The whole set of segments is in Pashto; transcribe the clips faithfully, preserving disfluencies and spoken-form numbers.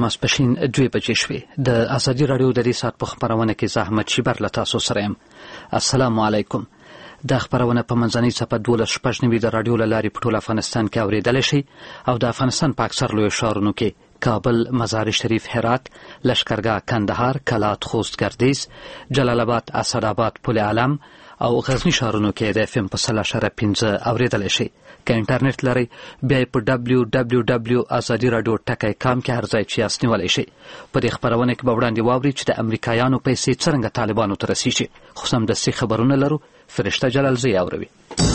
ماسپښین دوه بجې شوې. د ازادي راډیو د دې ساعت په خبرونه کې زحمت شیبر له تاسو سره یم. السلام علیکم. د خبرونه په منځنۍ صفحه دولس شپږ نوي د راډیو له لارې په ټول افغانستان کې اورېدلی شي او د افغانستان په اکثر لویو ښارونو کې کابل، مزار شریف، هرات، لشکرګاه، کندهار، کلات، خوست، ګردیز، جلال آباد، اسداباد، پل علم او غزنی ښارونو کې د اف ام په سل اشاره پنځه اورېدلی شي. که انټرنیټ لرئ بیا په دبلیو دبلیو دبلیو ازادي راډیو ټکی کام کې هر ځای چې یاست نیولی شئ. په دې خپرونه کې به وړاندې واورئ چې د امریکایانو پیسې څرنګه طالبانو ته رسیږي. خو سمدستي خبرونه لرو. فرشته جلالزی اوروي.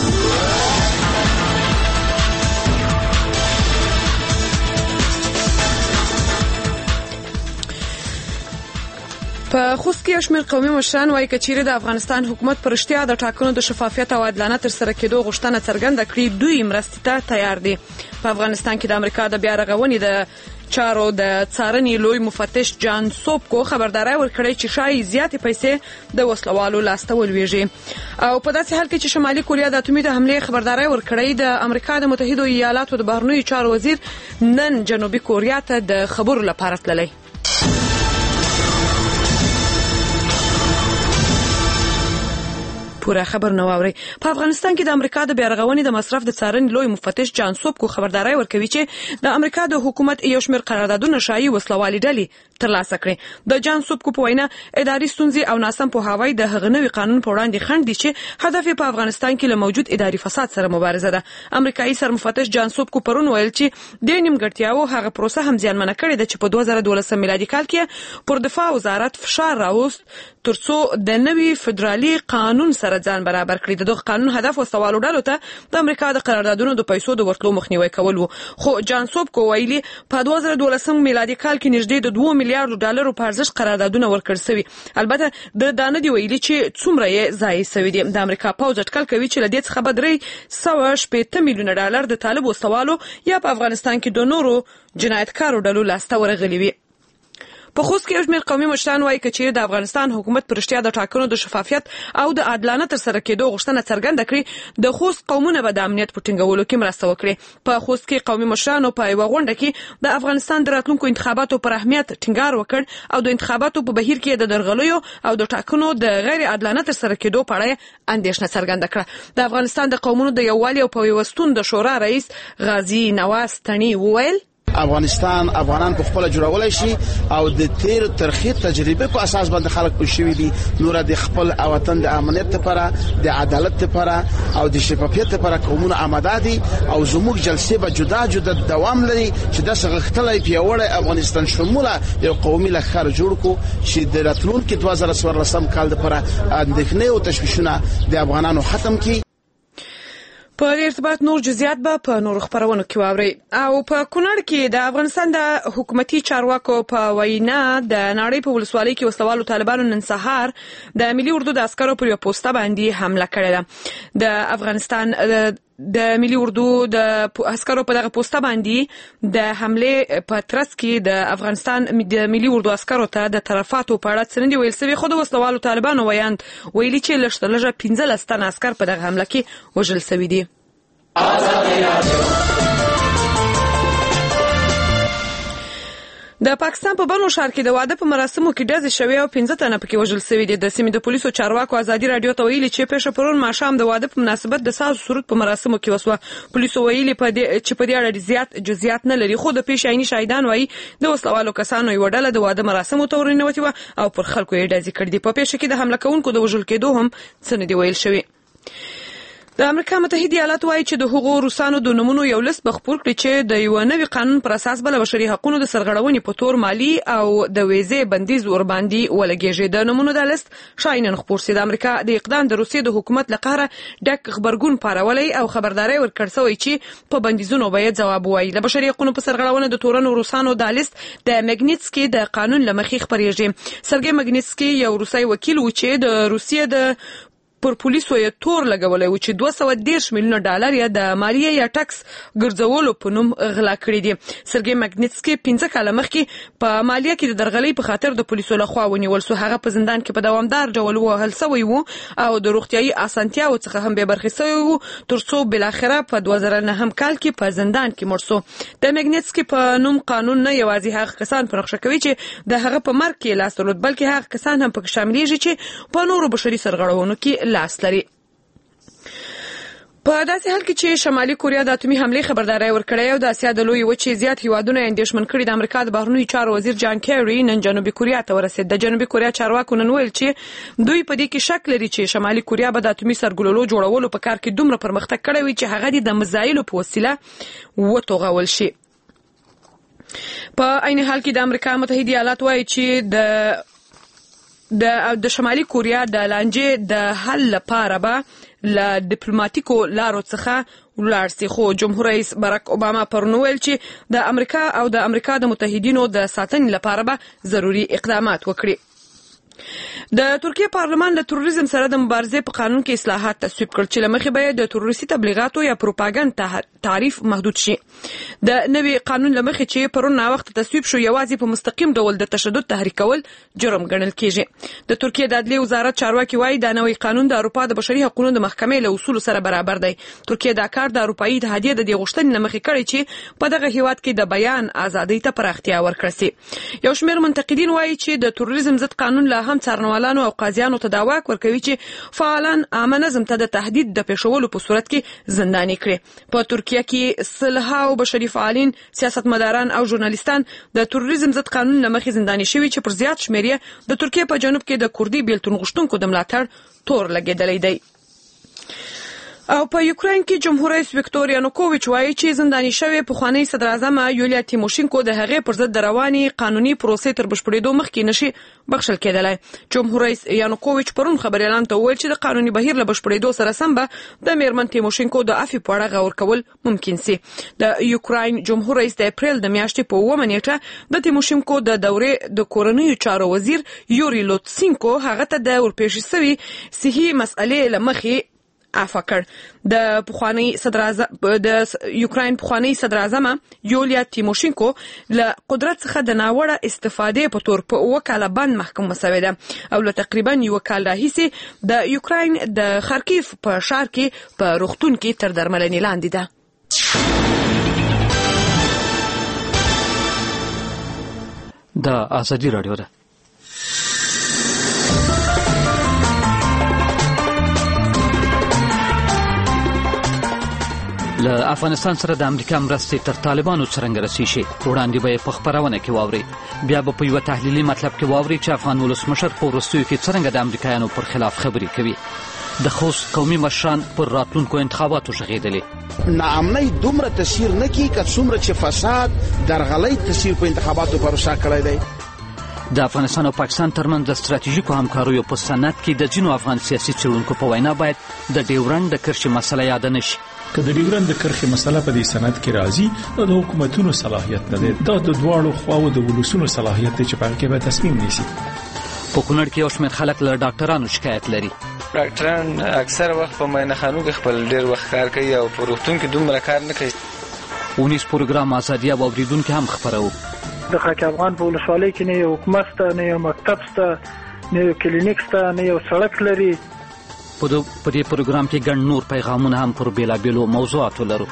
په خوست کې شمېر قومي مشران وایي که چیرې د افغانستان حکومت په رښتیا د ټاکنو د شفافیت او عادلانه ترسره کېدو غوښتنه څرګنده کړي، دوی مرستې ته تیار دي. په افغانستان کې د امریکا د بیا رغونې د چارو د څارنې لوی مفتش جان سوبکو خبرداری ورکړی چې ښایي زیاتې پیسې د وسلوالو لاسته ولویږي. او په داسې حال کې چې شمالي کوریا د اتومي د حملې خبرداری ورکړی، د امریکا د متحدو ایالاتو د بهرنیو چارو وزیر نن جنوبي کوریا ته د خبرو لپاره تللی. پوره خبر نو اوري. په افغانستان کې د امریکا د بیا رغونې د مصرف د څارنې لوی مفتش جان سوبکو خبرداری ورکوي چې د امریکا د حکومت یو شمېر قراردادونه شایي وسلوالي ډلې ترلاسه کړي. د جان سوبکو په وینا اداري ستونزې او ناسم پوهاوی د هغه نوي قانون په وړاندې خنډ دي چې هدف یې په افغانستان کې له موجود اداري فساد سره مبارزه ده. امریکایي سرمفتش جان سوبکو پرون ویل چې د نیمګړتیاوو هغه پروسه هم زیانمنه کړې ده چې په دوه زره دولس میلادي کال کې پر دفاع وزارت فشار راوست ترڅو د نوي فدرالي قانون سره ځان برابر کړي. دغه قانون هدف وسوالو ډلو ته د امریکا د قراردادونو د پیسو د ورتلو مخنیوي کول وو. خو جان سوبکو ویلي په دوه زره دولس میلادي کال کې نږدې د دوه میلیارډ ډالرو په ارزښت قراردادونه ورکړل شوي. البته د دانه دی ویلي چې څومره یې ضایع شوي دي. د امریکا پوځ اټکل کوي چې له دې څخه به درې سوه شپېته میلیونه ډالر د طالب وسوالو یا په افغانستان کې د نورو جنایتکارو ډلو لاسته ورغلي وي. په خوست کې شمېر قومي مشران وایي که چیرې د افغانستان حکومت په رښتیا د ټاکنو د شفافیت او د عادلانه ترسره کېدو غوښتنه څرګنده کړي، د خوست قومونه به د امنیت په ټینګولو کې مرسته وکړي. په خوست کې قومي مشرانو په یوه غونډه کې د افغانستان د راتلونکو انتخاباتو پر اهمیت ټینګار وکړ او د انتخاباتو په بهیر کې د درغلیو او د ټاکنو د غیر عادلانه ترسره کېدو په اړه اندېښنه څرګنده کړه. د افغانستان د قومونو د یووالي او پیوستون د شورا رئیس غازي نواز تڼي وویل افغانستان افغانان په خپل جوړولای شي او د تیر ترخی تجربه په اساس باندې خلک پوښوي دي نور د خپل وطن د امنیت لپاره، د عدالت لپاره او د شفافیت لپاره کومونه آماده دي او زموږ جلسې به جدا جدا دوام لري چې د سغختلې پیوړې افغانستان شموله یو قومي لخر جوړ کو چې د راتلونکو دوه زره څوارلسم کال لپاره اندېښنې او تشویشونه د افغانانو ختم کړي. په ارتباط نور جزئیات به په نور خبرونو کې واوري. او په کونړ کې د افغانستان د حکومتي چارواکو په وینا د نړۍ په ولسوالۍ کې وسلوالو طالبانو نن سهار د ملي اردو د عسکرو پر یو پوسټه باندې حمله کړې ده. د افغانستان د ملي اردو د عسکرو په دغه پوسټه باندې د حمله په ترڅ کې د افغانستان د ملي اردو عسکرو ته د طرفاتو په اړه څه نه دی ویل شوي، خو د وسلوالو طالبانو ویاند ویلي چې لږ لږه پنځلس تنه عسکر په دغه حمله کې وژل شوي دي. د پاکستان په بنو ښار کې د واده په مراسمو کې ډزې شوې او پنځه تنه پکې وژل شوي دي. د سیمې د پولیسو چارواکو ازادي راډیو ته ویلي چې پیښه پرون ماښام د واده په مناسبت د ساز سرود په مراسمو کې وسوه. پولیسو ویلي چې په دې اړه زیات جزئیات نه لري، خو د پیښې عیني شاهدان وایي د وسلوالو کسانو یوه ډله د واده مراسمو ته ورننوتې وه او پر خلکو یې ډزې کړې دي. په پیښه کې د حمله کوونکو د وژل کېدو هم څه نه دي ویل شوي. د امریکا متحده ایالات وایي چې د هغو روسانو د نومونو یو لیست به خپور کړي چې د یو نوي قانون پر اساس به له بشري حقوقو د سرغړونې په تور مالی او د ویزې بندیز ورباندې ولګېږي. د نومونو د لیست شاید نن خپور شي. د امریکا د اقدام د روسیې د حکومت له قهره ډک غبرګون پارولی او خبرداری ورکړ شوی چې په بندیزونو به ځواب وایي. د بشري حقوقو په سرغړونه د تورنو روسانو د لیست د مګنیټسکي د قانون لمخې خپرېږي. سرګي مګنیټسکي یو روسي وکیل و چې د روسیې د پر پولیسو یې تور لګولای و چې دوه سوه دېرش میلیونه ډالر یا د مالیې یا ټکس ګرځولو په نوم غلا کړي دي. سرګي ماګنیټسکي پنځه کاله مخکې په مالیه کې د درغلۍ په خاطر د پولیسو لخوا ونیول سو. هغه په زندان کې په دوامدار ډول وهل شوی و او د روغتیايي اسانتیاو څخه هم به برخې شوی و ترڅو بالاخره په دوه زره نه هم کال کې په زندان کې مړ سو. د ماګنیټسکي په نوم قانون نه یوازې هغه کسان پرخښه کوي چې د هغه په مرګ کې لاس درلود بلکې هغه کسان هم پکې شاملېږي چې په نورو بشري سرغړونو کې لاس لري. په داسې حال کې چې شمالي کوریا د اتومي حملې خبرداري ورکړې او د اسیا د لوی وچې زیات هیوادونه اندېښمن کړي. د امریکا د بهرنیو چارو وزیر جان کیری نن جنوبي کوریا ته ورسېد. د جنوبي کوریا چارواکو نن ویل چې دوی په دې کې شک لري چې شمالي کوریا به د اتومي سرګلولو جوړولو په کار کې دومره پرمختګ کړی وي چې هغه د میزایلو په وسیله وتوغول شي. په عین حال کې د امریکا متحده ایالات وایي چې د د د شمالي کوریا د لانجې د حل لپاره به له ډیپلوماټیکو لارو څخه ولاړ سي. خو جمهور رئیس باراک اوباما پرون ویل چې د امریکا او د امریکا د متحدینو د ساتنې لپاره به ضروري اقدامات وکړي. د ترکیه پارلمان له تروریزم سره د مبارزې په قانون کې اصلاحات تصویب کړل چې لمخې به د تروریستي تبلیغاتو یا پروپاګاندا تعریف محدود شي. د نوي قانون لمخې چې پرون وخت تصویب شو یوازې په مستقیم ډول د تشدد تحریک کول جرم ګڼل کیږي. د ترکیه د عدلیې وزارت چارواکي وایي دا نوي قانون د اروپا د بشري حقوقو د محکمې له اصولو سره برابر دی. ترکیه دا کار د اروپאי اتحادیې د دې غوښتنې لمخې کړی چې په دغه هیواد کې د بیان ازادۍ ته پراختیا ورکړي سي. یو شمېر منتقدین وایي چې د تروریزم ضد قانون لا هم څارنوالانو او قاضیانو ته دا واک ورکوي چې فعالان عامه نظم ته د تهدید د پیښولو په صورت کې زنداني کړي. په ترکیه کې سلهاو بشري فعالین، سیاستمداران او ژورنالیستان د تروریزم ضد قانون لمخې زنداني شوي چې پر زیات شمېر یې د ترکیه په جنوب کې د کوردي بیلتون غوښتونکو د ملاتړ تور لګېدلی دی. او په یوکرين کې جمهور رئیس ویکتور یانوکوویچ وایي چې زنداني شوی پخوانی صدر اعظم یولیا تیموشینکو د هغې پر ضد رواني قانوني پروسې تر بشپړېدو مخکې نشي بخښل کېدلی. جمهور رئیس یانوکوویچ پرون خبريالانو ته وویل چې د قانوني بهیر له بشپړېدو سره سم به د میرمن تیموشینکو د عفو په اړه غور کول ممکن سي. د یوکرين جمهور رئیس د اپریل د میاشتې په اوومه نیټه د تیموشینکو د دورې د کورنیو چارو وزیر یوري لوتسینکو هغه ته د ورپېښې شوي صحي مسئلې له مخې عفو کړ. د پخوانی صدر اعظم د یوکرين پخوانی صدر اعظم یولیا تیموشینکو له قدرت څخه د ناوړه استفادې په تور په وکاله بند محکومه شوې ده او له تقریبا یو کال راهیسې د یوکرين د خارکیف په ښار کې په روغتون کې تر درملنې لاندې ده. د ازادي رادیو ده. له افغانستان سره د امریکا مرستې تر طالبانو څرنګه رسې شي وړاندې به په خبرونه کې واوري. بیا به په یو تحلیلي مطلب کې واوري چې افغان ولسمشر په وروستیو کې څرنګه د امریکایانو پر خلاف خبرې کوي. د خوست قومي مشران پر راتلونکو انتخاباتو غږېدلې. ناامنۍ دومره تاثیر نه کوي که څومره چې فساد درغلۍ تاثیر په انتخاباتو پروسه کړی دی. د افغانستان او پاکستان ترمنځ د ستراتیژیکو همکاریو په سند کې د ځینو افغان سیاسي څېړونکو په وینا باید د ډیورنډ د کرښې مسله یاد نه شي. که د ډیورنډ د کرښې مسله په دې سند کې راځي نو د حکومتونو صلاحیت نه دی، دا د دواړو خواو د ولسونو صلاحیت دی چې په هغه کې به تصمیم نیسي. په کونړ کې یو شمېر خلک له ډاکټرانو شکایت لري. ډاکټران اکثر وخت په معاینخانو کې خپل ډېر وخت کار کوي او په روغتون کې دومره کار نه کوي. اونیس پروګرام ازادي او اوریدونکو هم خبرو. د خاک افغان په ولسوالۍ کې نه یو حکومت ته، نه یو مکتب ته، نه یو کلینیک ته، نه یو سړک لري. په دې پروګرام کې ګڼ نور پیغامونه هم پر بیلابیلو موضوعاتو لرو.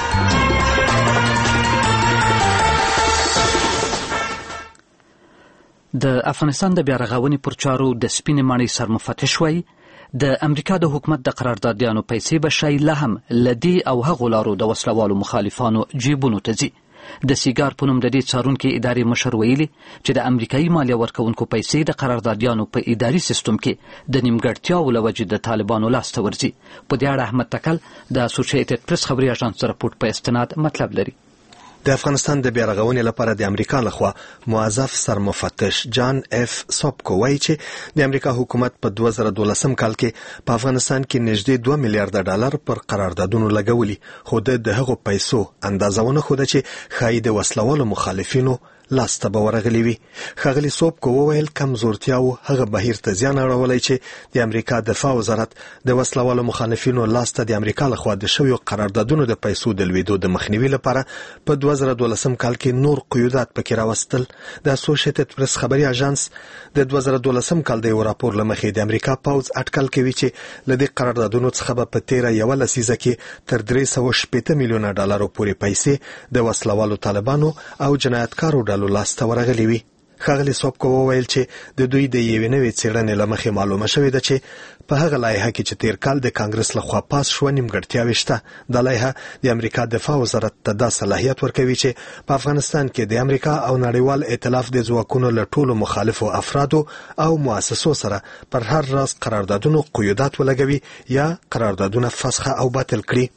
د افغانستان د بیا رغونې پر چارو د سپینې ماڼۍ سرمفتش وایي د امریکا د حکومت د قراردادیانو پیسې به شاید لا هم له دې او هغو لارو د وسلوالو مخالفانو جیبونو ته ځي. د سیګار په نوم د دې څارونکي ادارې مشر ویلي چې د امریکایي مالیه ورکوونکو پیسې د قراردادیانو په اداري سیستم کې د نیمګړتیاوو له وجې د طالبانو لاسته ورځي. په دې اړه احمد تکل د اسوسییټډ پریس خبري اژانس رپورټ په استناد مطلب لري. د افغانستان د بیا رغونې لپاره د امریکا لخوا موظف سرمفتش جان اف سوبکو وایي چې د امریکا حکومت په دوه زره دولسم کال کې په افغانستان کې نږدې دوه میلیارډ ډالر پر قراردادونو لګولي، خو د هغو پیسو اندازونه خوده چې ښایي د وسلوالو مخالفینو لاسته به ورغلی وي. ښاغلي سوبکو وویل کمزورتیاو هغه بهیر ته زیان اړولی چې د امریکا دفاع وزارت د وسلوالو مخالفینو لاسته د امریکا لخوا د شویو قراردادونو د پیسو د لویدو د مخنیوي لپاره په دوه زره دولسم کال کې نور قیودات پکې راوستل. د اسوسییټډ پریس خبري اژانس د دوه زره دولسم کال د یو راپور له مخې د امریکا پوځ اټکل کوي چې له دې قراردادونو څخه به په تیره یوه لسیزه کې تر درې سوه شپېته میلیونه ډالرو پورې پیسې د وسلوالو طالبانو او جنایتکارو ډلو لاسته ورغلي وي. ښاغلي سوبکو وویل چې د دوی د یوې نوې څېړنې له مخې معلومه شوې ده چې په هغه لایحه کې چې تیر کال د کانګرس لخوا پاس شوه نیمګړتیاوې شته. دا لایحه د امریکا دفاع وزارت ته دا صلاحیت ورکوي چې په افغانستان کې د امریکا او نړیوال ائتلاف د ځواکونو له ټولو مخالفو افرادو او مؤسسو سره پر هر راز قراردادونو قیودات ولګوي یا قراردادونه فسخه او باطل کړي.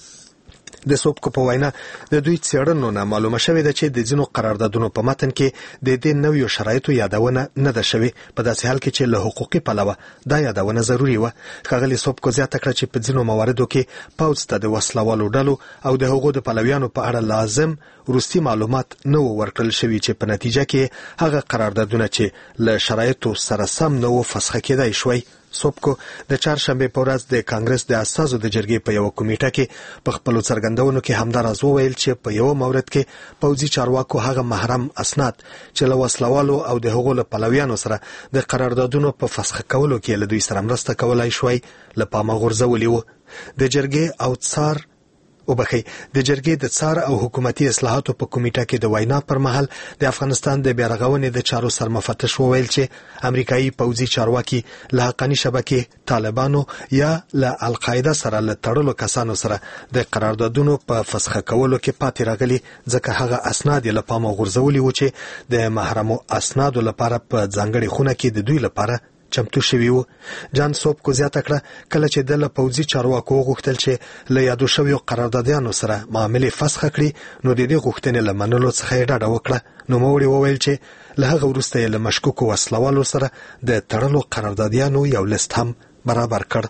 د سوبکو په وینا د دوی څېړنو نه معلومه شوې ده چې د ځینو قراردادونو په متن کې د دې نویو شرایطو یادونه نه ده شوې، په داسې حال کې چې له حقوقي پلوه دا یادونه ضروري وه. ښاغلي سوبکو زیاته کړه چې په ځینو مواردو کې پوځ ته د وسلوالو ډلو او د هغو د پلویانو په اړه لازم وروستي معلومات نه وو ورکړل شوي چې په نتیجه کې هغه قراردادونه چې له شرایطو سره سم نه وو فسخه کېدای شوی. سوبکو د چهارشنبه په ورځ د کانګرس د اساسو د جرګې په یو کمیټه کې په خپل څرګندونو کې همداراز وویل چې په یو مورد کې پوځي چارواکو هغه محرم اسناد چې له وسلوالو او د هغو له پلویانو سره د قراردادونو په فسخه کولو کې له دوی سره مرسته کولای شوی له پامه غورځولي وو. د جرګې او څار او بخي د جرګې د څار او حکومتي اصلاحاتو په کمیټه کې د وینا پر مهال د افغانستان د بیارغونې د چارو سرمفتش وویل چې امریکایي پوځي چارواکي له حقاني شبکې طالبانو یا له القاعده سره له تړلو کسانو سره د قراردادونو په فسخه کولو کې پاتې راغلي، ځکه هغه اسناد له پامه غورځولي وو چې د محرمو اسنادو لپاره په ځانګړي خونه کې د دوی لپاره چمتو شوی وو. جان سوبکو زیاته کړه کله چې د پوځي چارواکو غوښتل چې له یادو شویو قراردادیانو سره معاملې فسخه کړي نو د دې غوښتنې له منلو څخه یې ډډه وکړه. نو نوموړي وویل چې له هغه وروسته یې له مشکوکو وسلوالو سره د تړلو قراردادیانو یو لیست هم برابر کړ.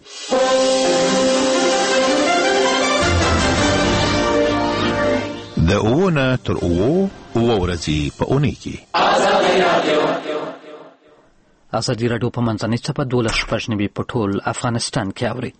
د اوونه تر اوو اوه ورځې په اونۍ کې ازادي رادیو ازادي رادیو په منځنۍ څپه دولس شپږ نوي په ټول افغانستان کې اوري.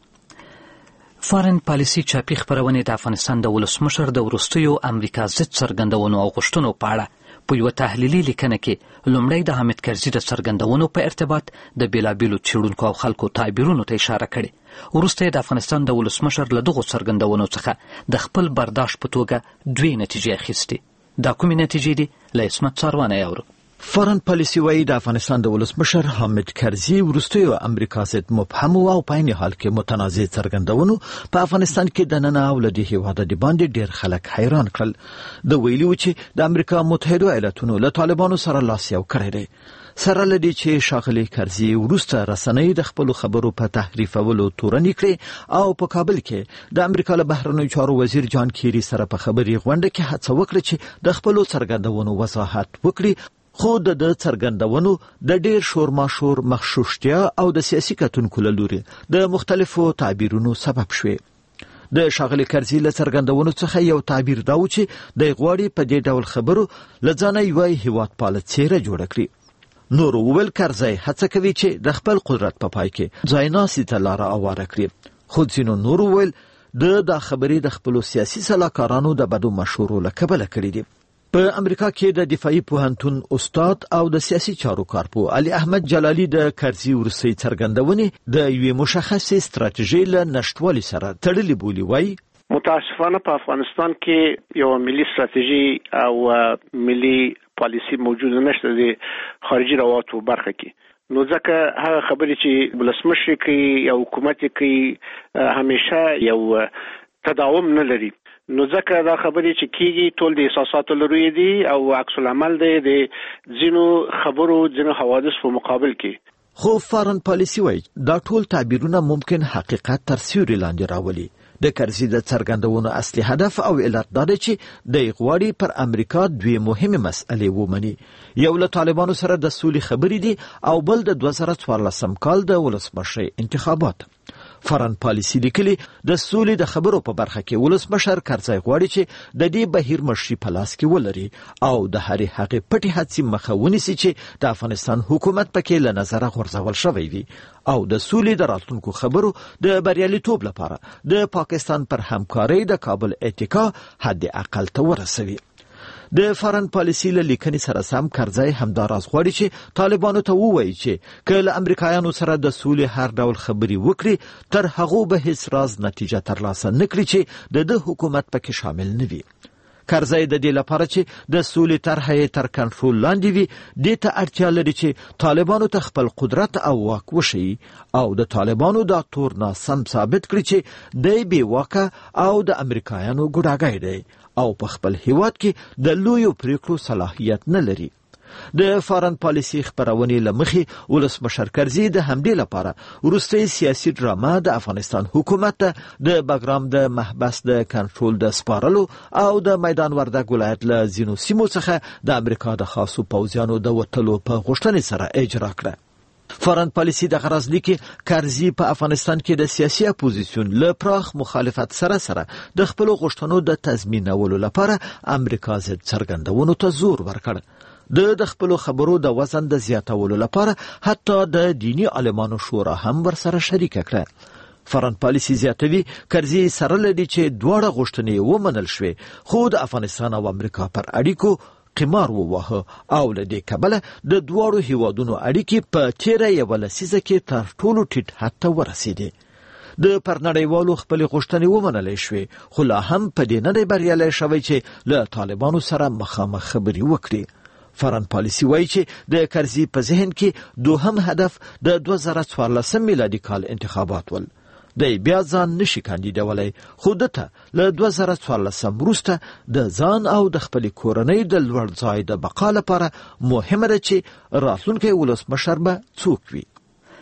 فارن پالیسي چاپي خپرونې د افغانستان د ولسمشر د وروستیو امریکا ضد څرګندونو او غوښتنو په اړه په یوه تحلیلي لیکنه کې لومړی د حامد کرزي د څرګندونو په ارتباط د بېلابېلو څېړونکو او خلکو تعبیرونو ته اشاره کړې. وروسته یې د افغانستان د ولسمشر له دغو څرګندونو څخه د خپل برداشت په توګه دوې نتیجې اخیستې. دا کومې نتیجې دي؟ له عصمت څاروانه یې اورو. فارن پالیسي وايي د افغانستان د ولسمشر حامد کرزي وروستیو امریکا ضد مبهم او په عین حال کې متنازع څرګندونو په افغانستان کې د نن او لدی هیواده د باندې ډیر خلک حیران کړل. د ویلي و چې د امریکا متحده ایالاتونو له طالبانو سره لاس یو کړی دی، سره لدی چې شاغلي کرزي وروسته رسنۍ د خپل خبرو په تحریفولو تورنې کړې او په کابل کې د امریکا له بهرنیو چارو وزیر جان کیری سره په خبري غونډه کې هڅه وکړه چې د خپل څرګندونو وضاحت وکړي، خو د څرګندونو د ډیر شور ماشور مخشوشتیا او د سیاسي کتونکو له لوري د مختلفو تعبیرونو سبب شوه. د شاغلي کرزي له څرګندونو څخه یو تعبیر دا و چې د غواړي په دې ډول خبرو لځانه یو هیواد پاله څیره جوړ کړي. نور ویل کرزي هڅه کوي چې د خپل قدرت په پای کې ځایناسي ته لار اواره کړي، خو ځینو نور ویل د د خبرې د خپل سیاسي سلاکارانو د بدو مشورو له کبله کړي دي. په امریکا کې د دفاعي پوهنتون استاد او د سیاسي چارو کارپو علي احمد جلالي د کرزي ورسي څرګندونې د یوې مشخصې ستراتیژي له نشټوالي سره تړلې بولي. وایي متاسفانه په افغانستان کې یو ملي ستراتیژي او ملي پالیسي موجود نشته د خارجي روابطو برخه کې، نو ځکه هغه خبرې چې ولسمشر کوي یا حکومت کوي همیشه یو تداوم نه لري، نو ځکه دا خبرې چې کیږي ټول د احساساتو لري دي او عکس العمل دی د ځینو خبرو ځینو حوادث په مقابل کې. خو فارن پالیسي وایي دا ټول تعبیرونه ممکن حقیقت تر سیوري لاندې راولي. د کرزي د څرګندونو اصلي هدف او علت دا دی چې د غواړي پر امریکا دوی مهمه مسئلې ومني، یو له طالبانو سره د سولې خبرې دي او بل د دوه زره څوارلسم کال د ولسمشر انتخابات. فارن پالیسي لیکلي د سولې د خبرو په برخه کې ولسمشر کرزی غواړي چې د دې بهیر مشري په لاس کې ولري او د هرې هغې پټې هڅې مخه ونیسي چې د افغانستان حکومت پکې له نظره غورځول شوی وي او د سولې د راتلونکو خبرو د بریالیتوب لپاره د پاکستان پر همکارۍ د کابل اتکا حد اقل ته ورسوي. د فارن پالیسي له لیکنې سره سم کرزی همداراز غواړي چې طالبانو ته ووایي چې که له امریکایانو سره د سولې هر ډول خبرې وکړي تر هغو به هیڅ راز نتیجه ترلاسه نه کړي چې د ده حکومت پکې شامل نه وي. کرزی د دې لپاره چې د سولې طرحه یې تر کنټرول لاندې وي دې ته اړتیا لري چې طالبانو ته خپل قدرت او واک وښیي او د طالبانو دا تور ناسم ثابت کړي چې دی بې واکه او د امریکایانو ګوډاګی دی او په خپل هیواد کې د لویو پریکړو صلاحیت نه لري. د فارن پالیسي خبرونې لمخې ولسمشر کرزي د همدې لپاره وروستۍ سیاسي ډرامه د افغانستان حکومت ته د بګرام د محبس د کنټرول د سپارلو او د میدان وردګ ولایت له ځینو سیمو څخه د امریکا د خاصو پوځیانو د وتلو په غوښتنې سره اجرا کړه. فارن پالیسي د غرض لیکي کرزي په افغانستان کې د سیاسي اپوزیسیون له پراخ مخالفت سره سره د خپل غوښتنو د تضمینولو لپاره امریکا ضد څرګندونو ته زور ورکړ. د د خپل خبرو د وزن د زیاتولو لپاره حتی د دینی عالمانو شورا هم ورسره شریک کړه. فارن پالیسي زیاتوي کرزي سره لدی چې دواړه غوښتنې ومنل شوې خو د افغانستان او امریکا پر اړیکو قمار وواهه او له دې کبله د دواړو هیوادونو اړیکې په تیره یوه لسیزه کې تر ټولو ټیټ حد ته ورسېدې. د پرنړیوالو خپلې غوښتنې ومنلی شوې خو لا هم په دې نه دی بریالی شوی چې له طالبانو سره مخامخ خبرې وکړي. فارن پالیسي وایي چې د کرزي په ذهن کې دوهم هدف د دوه زره څوارلسم میلادي کال انتخابات ول. دی بیا ځان نشي کاندیدولی خو دته له دوه زره څوارلسم وروسته د ځان او د خپلې کورنۍ د لوړ ځای د بقا لپاره مهمه ده چې راتلونکی ولسمشر به څوک وي.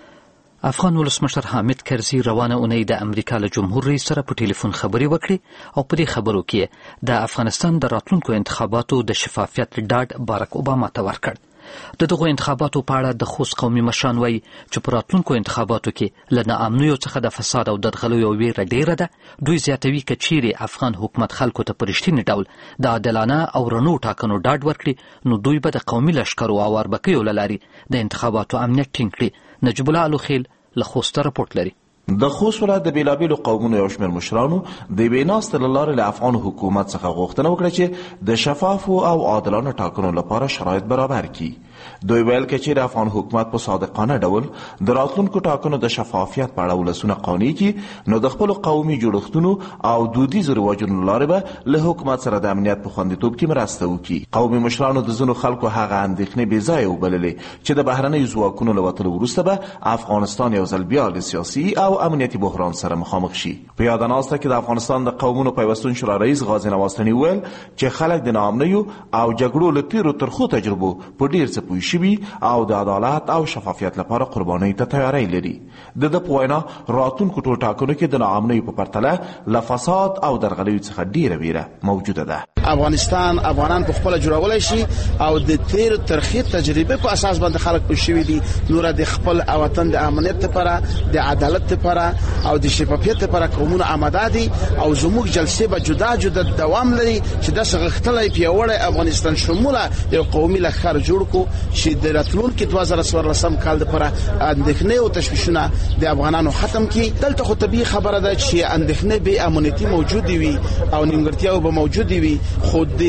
افغان ولسمشر حامد کرزي روانه اونۍ د امریکا له جمهور رئیس سره په ټلیفون خبرې وکړې او په دې خبرو کې د افغانستان د راتلونکو انتخاباتو د شفافیت ډاډ بارک اوباما ته ورکړ. د دغو انتخاباتو په اړه د خوست قومي مشران وایي چې په راتلونکو انتخاباتو کې له ناامنیو څخه د فساد او درغلیو ویره ډیره ده. دوی زیاتوي که چیرې افغان حکومت خلکو ته په رښتیني ډول د عادلانه او رڼو ټاکنو ډاډ ورکړي نو دوی به د قومي لښکرو او اربکیو له لارې د انتخاباتو امنیت ټینګ کړي. نجیب الله الوخیل له خوسته رپورټ لري. د خوست ولایت د بیلابیلو قومونو یو شمېر مشرانو د یوې ناستې له لارې له افغان حکومت څخه غوښتنه وکړه چې د شفافو او عادلانه ټاکنو لپاره شرایط برابر کړي. دوی ویل که چیرې افغان حکومت په صادقانه ډول د راتلونکو ټاکنو د شفافیت په اړه ولسونه قانع کړي نو د خپلو قومي جوړښتونو او دودیزو رواجونو له لارې به له حکومت سره د امنیت په خوندیتوب کې مرسته وکړي. قومي مشرانو د ځینو خلکو هغه اندېښنې بې ځایه وبللې چې د بهرنیو ځواکونو له وتلو وروسته به افغانستان یو ځل بیا له سیاسي او امنیتي بحران سره مخامخ شي. په یاده ناسته کې د افغانستان د قومونو پیوستون شورا رئیس غازي نوازتني وویل چې خلک د ناامنیو او جګړو له تیرو ترخو تجربو په ډیر څه پوه شوي او د عدالت او شفافیت لپاره قربانۍ ته تیاری لري. د ده په وینا راتلونکو ټول ټاکنو کې د ناامنیو په پرتله له فساد او درغلیو څخه ډیره ویره موجوده ده. افغانستان افغانان په خپل جوړولای شي او د تیر ترخی تجربه په اساس باندې خلک پوه شوي دي نور د خپل وطن د امنیت لپاره د عدالت لپاره او د شفافیت لپاره قومونه آماده دي او زموږ جلسې به جدا جدا دوام لري چې د شغختلې پیوړې افغانستان شموله یو قومي لخر جوړ کو چې د راتلونکو دوه زره څوارلسم کال لپاره اندېښنې او تشویشونه د افغانانو ختم کی. دلته خو طبيعي خبره ده چې اندېښنې به امنیتي موجود وي او نیمګړتیاو به موجود وي خو د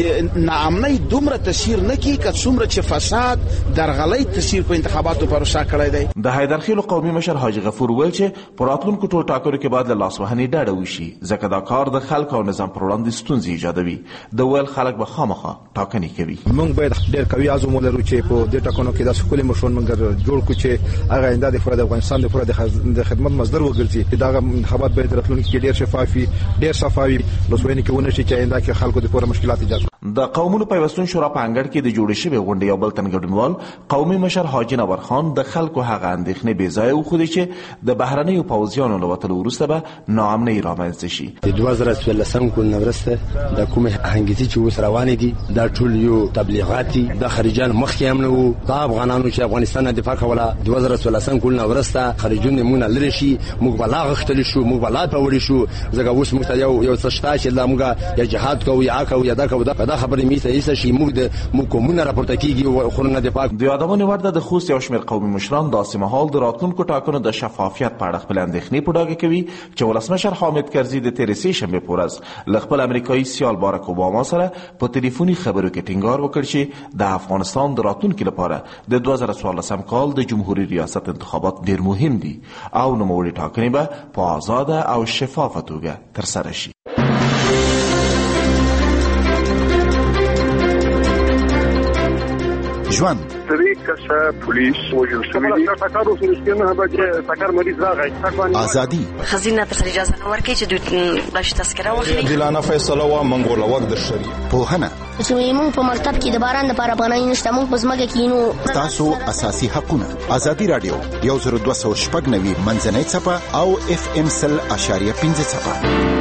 ناامنۍ دومره تاثیر نه کوي که څومره چې فساد درغلۍ تاثیر په انتخاباتو پروسه کړی دی. د حیدرخیل قومي مشر حاجی غفور ویل چې په راتلونکو ټول ټاکنو کې باید له لاسوهنې ډډه وشي ځکه دا کار د خلکو او نظام پر وړاندې ستونزې ایجادوي. د ویل خلک به خامخا ټاکنې کوي. موږ باید ډېر قوي عزم ولرو چې په دې ټاکنو کې داسې ښکلي مشران موږ جوړ کړو چې هغه آینده د فرد افغانستان لپاره د خدمت مصدر وګرځي. دا انتخابات باید راتلونکي کې ډېر شفاف وي ډېر صفاوي لاسوهنې کې ونه شي چې آینده کې خلکو د پوره مشکلات ایجاد د قومونو پیوستون شورا په انګړ کې د جوړې شوې غونډې یو بل تن ګډونوال قومي مشر حاجي نور خان د خلکو هغه اندېښنې بې ځایه وښودې چې د بهرنیو پوځیانو له وتلو وروسته به ناامنۍ رامنځته شي. د دوه زره څوارلسم کال نه وروسته د کومې اهنګیزي چې اوس روانې دي دا ټول یو تبلیغات دي. د خارجيان مخکې هم نه وو. دا افغانانو چې افغانستان نه دفاع کوله دوه زره څوارلسم کال نه وروسته خارجيان مونږ لري شي موږ بلا غختل شو موږ بلا پوړی شو زګه اوس موږ ته یو یو څه شته چې موږ یا جهاد کوو یا کوو یا دا کوو دا خبرې میته ایسه شي موږ د موږ کومونه راپورته کیږي او خورنه د پاک د یادونه ورده د خوست یو شمېر قومي مشران داسې مهال د راتلونکو ټاکنو د شفافیت په اړه خپل اندېښنې په ډاګه کوي چې ولسمشر حامد کرزي د تېرې سې شنبې په ورځ له خپل امریکایي سیال باراک اوباما سره په ټلیفوني خبرو کې ټینګار وکړ چې د افغانستان د راتلونکو لپاره د دوه زره څوارلسم کال د جمهوریت ریاست انتخابات ډېر مهم دي او نوموړي ټاکنې به په آزاده او شفافه توګه ترسره شي. ژوند درې کسه پولیس وژل شوي دي. ټکر وشو چې نه به چې ټکر مریض راغی. ازادي خزینه پر اجازه نه ورکړي چې دوی باش تذکره واخلي. عادلانه فیصله وا منګول وخت د شری. پوهنه چې موږ په مکتب کې د باران لپاره پناه نشته موږ په ځمکه کې نو تاسو اساسي حقوقونه. ازادي رادیو یو زر دوه سوه شپږ نوي منځنۍ څپه او اف ام سل اشاریه پنځه څپه.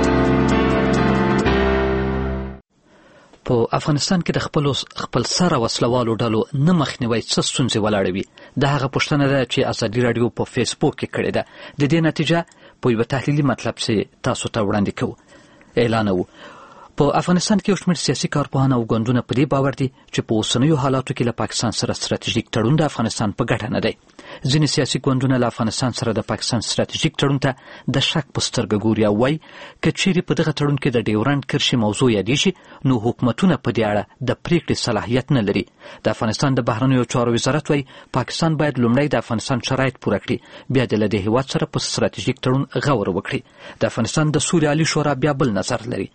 په افغانستان کې د خپل خپل سره وسلوالو ډلو نه مخنیوي څه ستونزې ولاړوي د هغه پوښتنه ده چې ازادي رادیو په فیسبوک کې کړې ده. د دې نتیجه په یو تحلیلي مطلب سره تاسو ته وړاندې کوو. اعلان وو په افغانستان کې یو شمېر سیاسي کارپوهان او ګوندونه په دې باور دي چې په اوسنیو حالاتو کې له پاکستان سره ستراتیژیک تړون د افغانستان په ګټه نه دی. ځینې سیاسي ګوندونه له افغانستان سره د پاکستان ستراتیژیک تړون ته د شک په سترګه ګوري او وایي که چیرې په دغه تړون کې د ډیورنډ کرښې موضوع یادې شي نو حکومتونه په دې اړه د پریکړې صلاحیت نه لري. د افغانستان د بهرنیو چارو وزارت وایي پاکستان باید لومړی د افغانستان شرایط پوره کړي بیا د له دې هېواد سره په ستراتیژیک تړون غور وکړي. د افغانستان د سولې عالي شورا بیا بل نظر لري.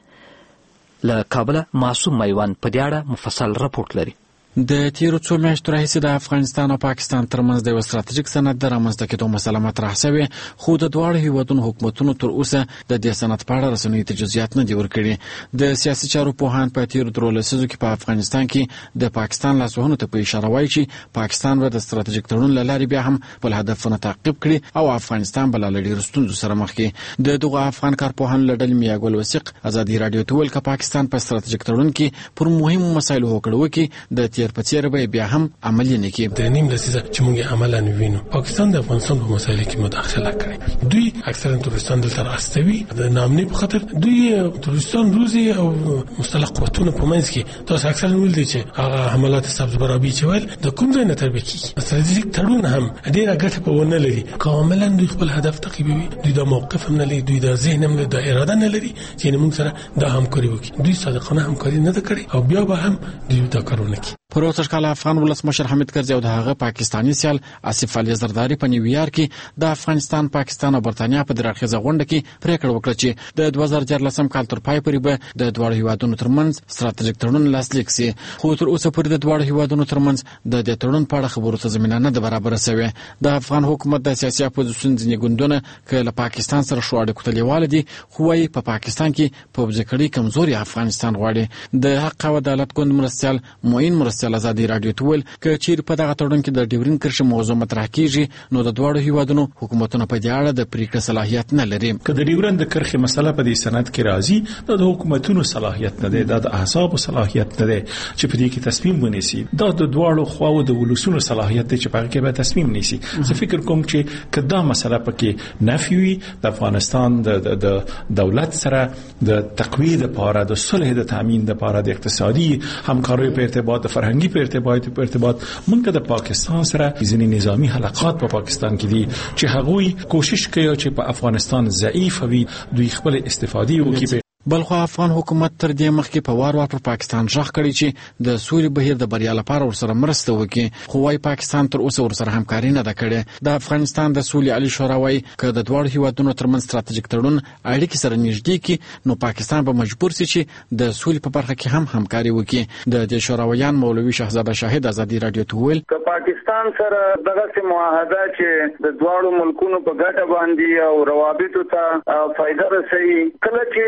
له کابله معصوم میوان په دې اړه مفصل راپورټ لري. د تیرو څو میاشتو راهیسې د افغانستان او پاکستان ترمنځ د یو ستراتیژیک سند د رامنځته کېدو مسله مطرح شوې خو د دواړو هیوادونو حکومتونو تر اوسه د دې سند په اړه رسنیو ته جزئیات نه دي ورکړي. د سیاسي چارو پوهان په تیرو درو لسیزو کې په افغانستان کې د پاکستان لاسوهنو ته په اشاره وایي چې پاکستان به د ستراتیژیک تړون له لارې بیا هم خپل هدفونه تعقیب کړي او افغانستان به له ډېرو ستونزو سره مخ کړي. د دغو افغان کارپوهانو له ډلې میاګل وثیق ازادي رادیو ته ویل که پاکستان په ستراتیژیک تړون کې پر مهمو مسایلو هوکړه وکړي د تیر په څېر به بیا هم عملي نه کیږي. د نیم لسیزه چې موږ عملاً وینو پاکستان د افغانستان په مسایلو کې مداخله کړې. دوی اکثرا ترورستان دلته راستوي د نامنې په خاطر دوی ترورستان روزي او مصطلح قوتونه په منځ کې تاسو اکثرا ویل دي چې هغه حملات سبز برابي چې ویل د کوم ځای نه تربیه کیږي. ستراتیژیک تړون هم ډېر ګټه په ونه لري. کاملاً دوی خپل هدف تعقیبوي. دوی د موقف هم نه لري دوی د ذهن هم د اراده نه لري چې موږ سره دا همکاري وکړي. دوی صادقانه همکاري نه کړي او بیا به هم دوی دا کارونه کوي. پروتش کال افغان ولسمشر حامد کرزي او د هغه پاکستاني سیال آصف علي زرداری په نیویارک کې د افغانستان پاکستان او برتانیا په دراخیزه غونډه کې پریکړه وکړه چې د دوه زره څوارلسم کال تر پای پورې به د دواړو هیوادونو ترمنځ ستراتیژیک تړون لاسلیک شي. خو تر اوسه پورې د دواړو هیوادونو ترمنځ د دې تړون په اړه خبرو ته زمینه نه ده برابره شوې. د افغان حکومت د سیاسي اپوزیسیون ځینې ګوندونه که له پاکستان سره شو اړیکو ته لیواله دي خو وايي په پاکستان کې پوځي کړۍ کمزوري افغانستان غواړي. د حق او عدالت ګوند مرستیال معین مرستیال ازادي رادیو ول که چیرې په دغه تړون کې د ډیورنډ کرښې موضوع مطرح کیږي نو د دواړو هیوادونو حکومتونو په دې اړه د پریکړې صلاحیت نه لري. که د ډیورنډ کرښې مسله په دې سند کې راځي دا د حکومتونو صلاحیت نه دی دا د احزابو صلاحیت نه دی چې په دې کې تصمیم ونیسي. دا د دواړو خواو د ولسونو صلاحیت دی چې په هغه کې به تصمیم نیسي. زه فکر کوم چې که دا مسله پکې نفي وي د افغانستان د دولت سره د تقویه لپاره د صلح د تامین لپاره د اقتصادي همکاریو په ارتباط د فرهنګي په ارتباط په ارتباط مونږ د پاکستان سره ځینې نظامی حلقات په پاکستان کې دي چې هغوی کوشش کوي چې په افغانستان ضعیف وي دوی خپل استفاده وکړي. بلخو افغان حکومت تر دې مخکې په وار وار پر پاکستان ژغ کړی چې د سولې بهیر د بریا لپاره ورسره مرسته وکړي خو وايي پاکستان تر اوسه ورسره همکاري نه ده کړې. د افغانستان د سولې عالي شورا وايي که د دواړو هیوادونو ترمنځ ستراتیژیک تړون اړیکې سره نږدې کړي نو پاکستان به مجبور شي چې د سولې په برخه کې هم همکاري وکړي. د دې شوراویان مولوي شهزاده شاهد ازادي رادیو ته ویل که پاکستان سره دغه معاهده چې د دواړو ملکونو په ګټه باندې او روابطو ته فائدہ رسوي کله چې روابط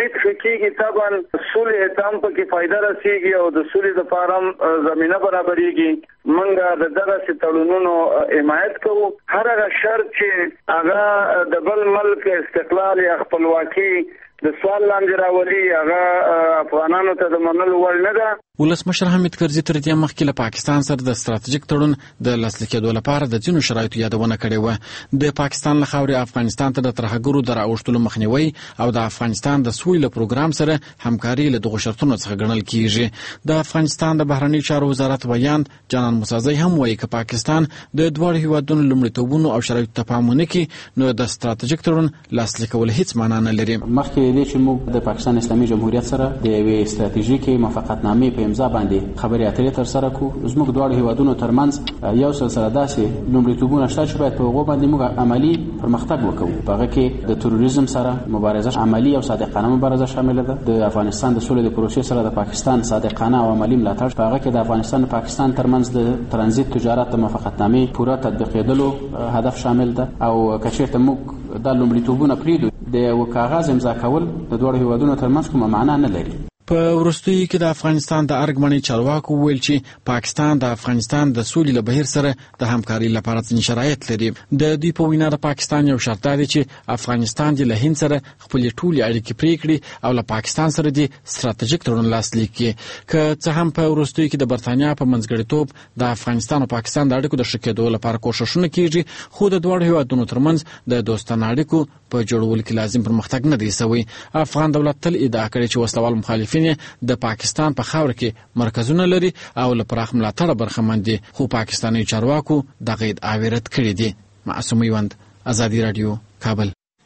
تولید خکېږي طبعا سولې تام پکې فائدہ رسیږي او د سولې لپاره زمينه برابرېږي منګه د دغه تړونونو حمایت کوو. هر هغه شرط چې هغه د بل ملک استقلال یا خپلواکي د سوال لاندې راولي هغه افغانانو ته د منلو وړ نه ده. ولسمشر حامد کرزي تر دې مخکې له پاکستان سره د ستراتیژیک تړون د لاسلیک کېدو لپاره د ځینو شرایطو یادونه کړې و. د پاکستان له خاورې افغانستان ته د ترهګرو د راوښتلو مخنیوي او د افغانستان د سولې پروګرام سره همکاري له دغو شرطونو څخه ګڼل کیږي. د افغانستان د بهرنی چارو وزارت ویاند جانان موسازی هم وایي چې پاکستان د دواړو هیوادونو لومړیتوبونو او شرایطو ته پام ونه کړي نو د ستراتیژیک تړون لاسلیک کول هیڅ معنا نه لري. مخکې دې چې موږ د پاکستان اسلامي جمهوریت سره د یوې ستراتیژیکې موافقتنامې په امضا باندې خبرې اترې تر سره کو، زموږ دواړو هیوادونو ترمنځ یو سلسله داسې لومړیتوبونه شته چې باید په هغو باندې موږ عملي پرمختګ وکړو. په هغه کې د تروریزم سره مبارزه عملي او صادقانه مبارزه شامله ده. د افغانستان د سولې د پروسې سره د پاکستان صادقانه او عملي ملاتړ. په هغه کې د افغانستان او پاکستان ترمنځ د ترانزیت تجارت د موافقتنامې پوره تطبیقېدلو هدف شامل ده. او که چېرته موږ دا لومړیتوبونه پرېږدو د یو کاغذ امضا کول د دواړو هیوادونو ترمنځ کومه معنا نه لري. په وروستیو کې د افغانستان د ارګمنۍ چارواکو وویل چې پاکستان د افغانستان د سولې له بهیر سره د همکارۍ لپاره ځینې شرایط لري. د دوی په وینا د پاکستان یو شرط دی چې افغانستان د له هند سره خپلې ټولې اړیکې پرې کړي او له پاکستان سره د ستراتیژیک تړون لاسلیک کړي. که څه هم په وروستیو کې د برتانیا په منځګړیتوب د افغانستان او پاکستان د اړیکو د ښه کېدو لپاره کوښښونه کیږي، خو د دواړو هیوادونو ترمنځ د دوستانه اړیکو په جوړولو کې لازم پرمختګ نه دی شوی. افغان دولت تل ادعا کړې چې وسلوال مخالفین د پاکستان په خاور کې مرکزونه لري او له پراخ ملاتړه برخمن دي، خو پاکستاني چارواکو دغه ادعاوې رد کړې دي. معصوم میوند، ازادي رادیو، کابل.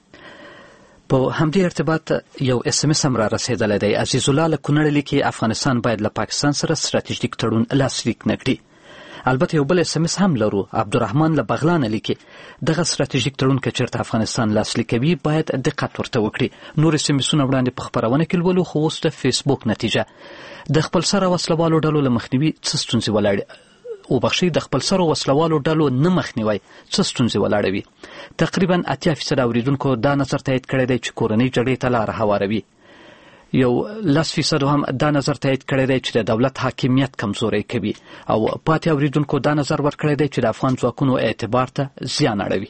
په همدې ارتباط یو اس ام اس هم را رسېدلی دی. عزیز الله له کونړ لیکي افغانستان باید له پاکستان سره ستراتیژیک تړون لاسلیک نه کړي. البته یو بل اس ام اس هم لرو. عبدالرحمن له بغلان لیکي دغه ستراتیژیک تړون که چېرته افغانستان لاسلیک کوي باید دقت ورته وکړي. نور اس ام اسونه وړاندې په خپرونه کې لولو، خو اوس د فیسبوک نتیجه د خپل سره وسلوالو ډلو له مخنیوي څه ستونزې ولاړې وبخښئ د خپل سره وسلوالو ډلو نه مخنیوی څه ستونزې ولاړوي. تقریبا اتیا فیصد اوریدونکو دا نظر تایید کړی دی چې کورنۍ جګړې ته لاره هواروي. یو لس فیصدو هم دا نظر تایید کړی دی چې د دولت حاکمیت کمزوری کوي، او پاتې اوریدونکو دا نظر ورکړی دی چې د افغان ځواکونو اعتبار ته زیان اړوي.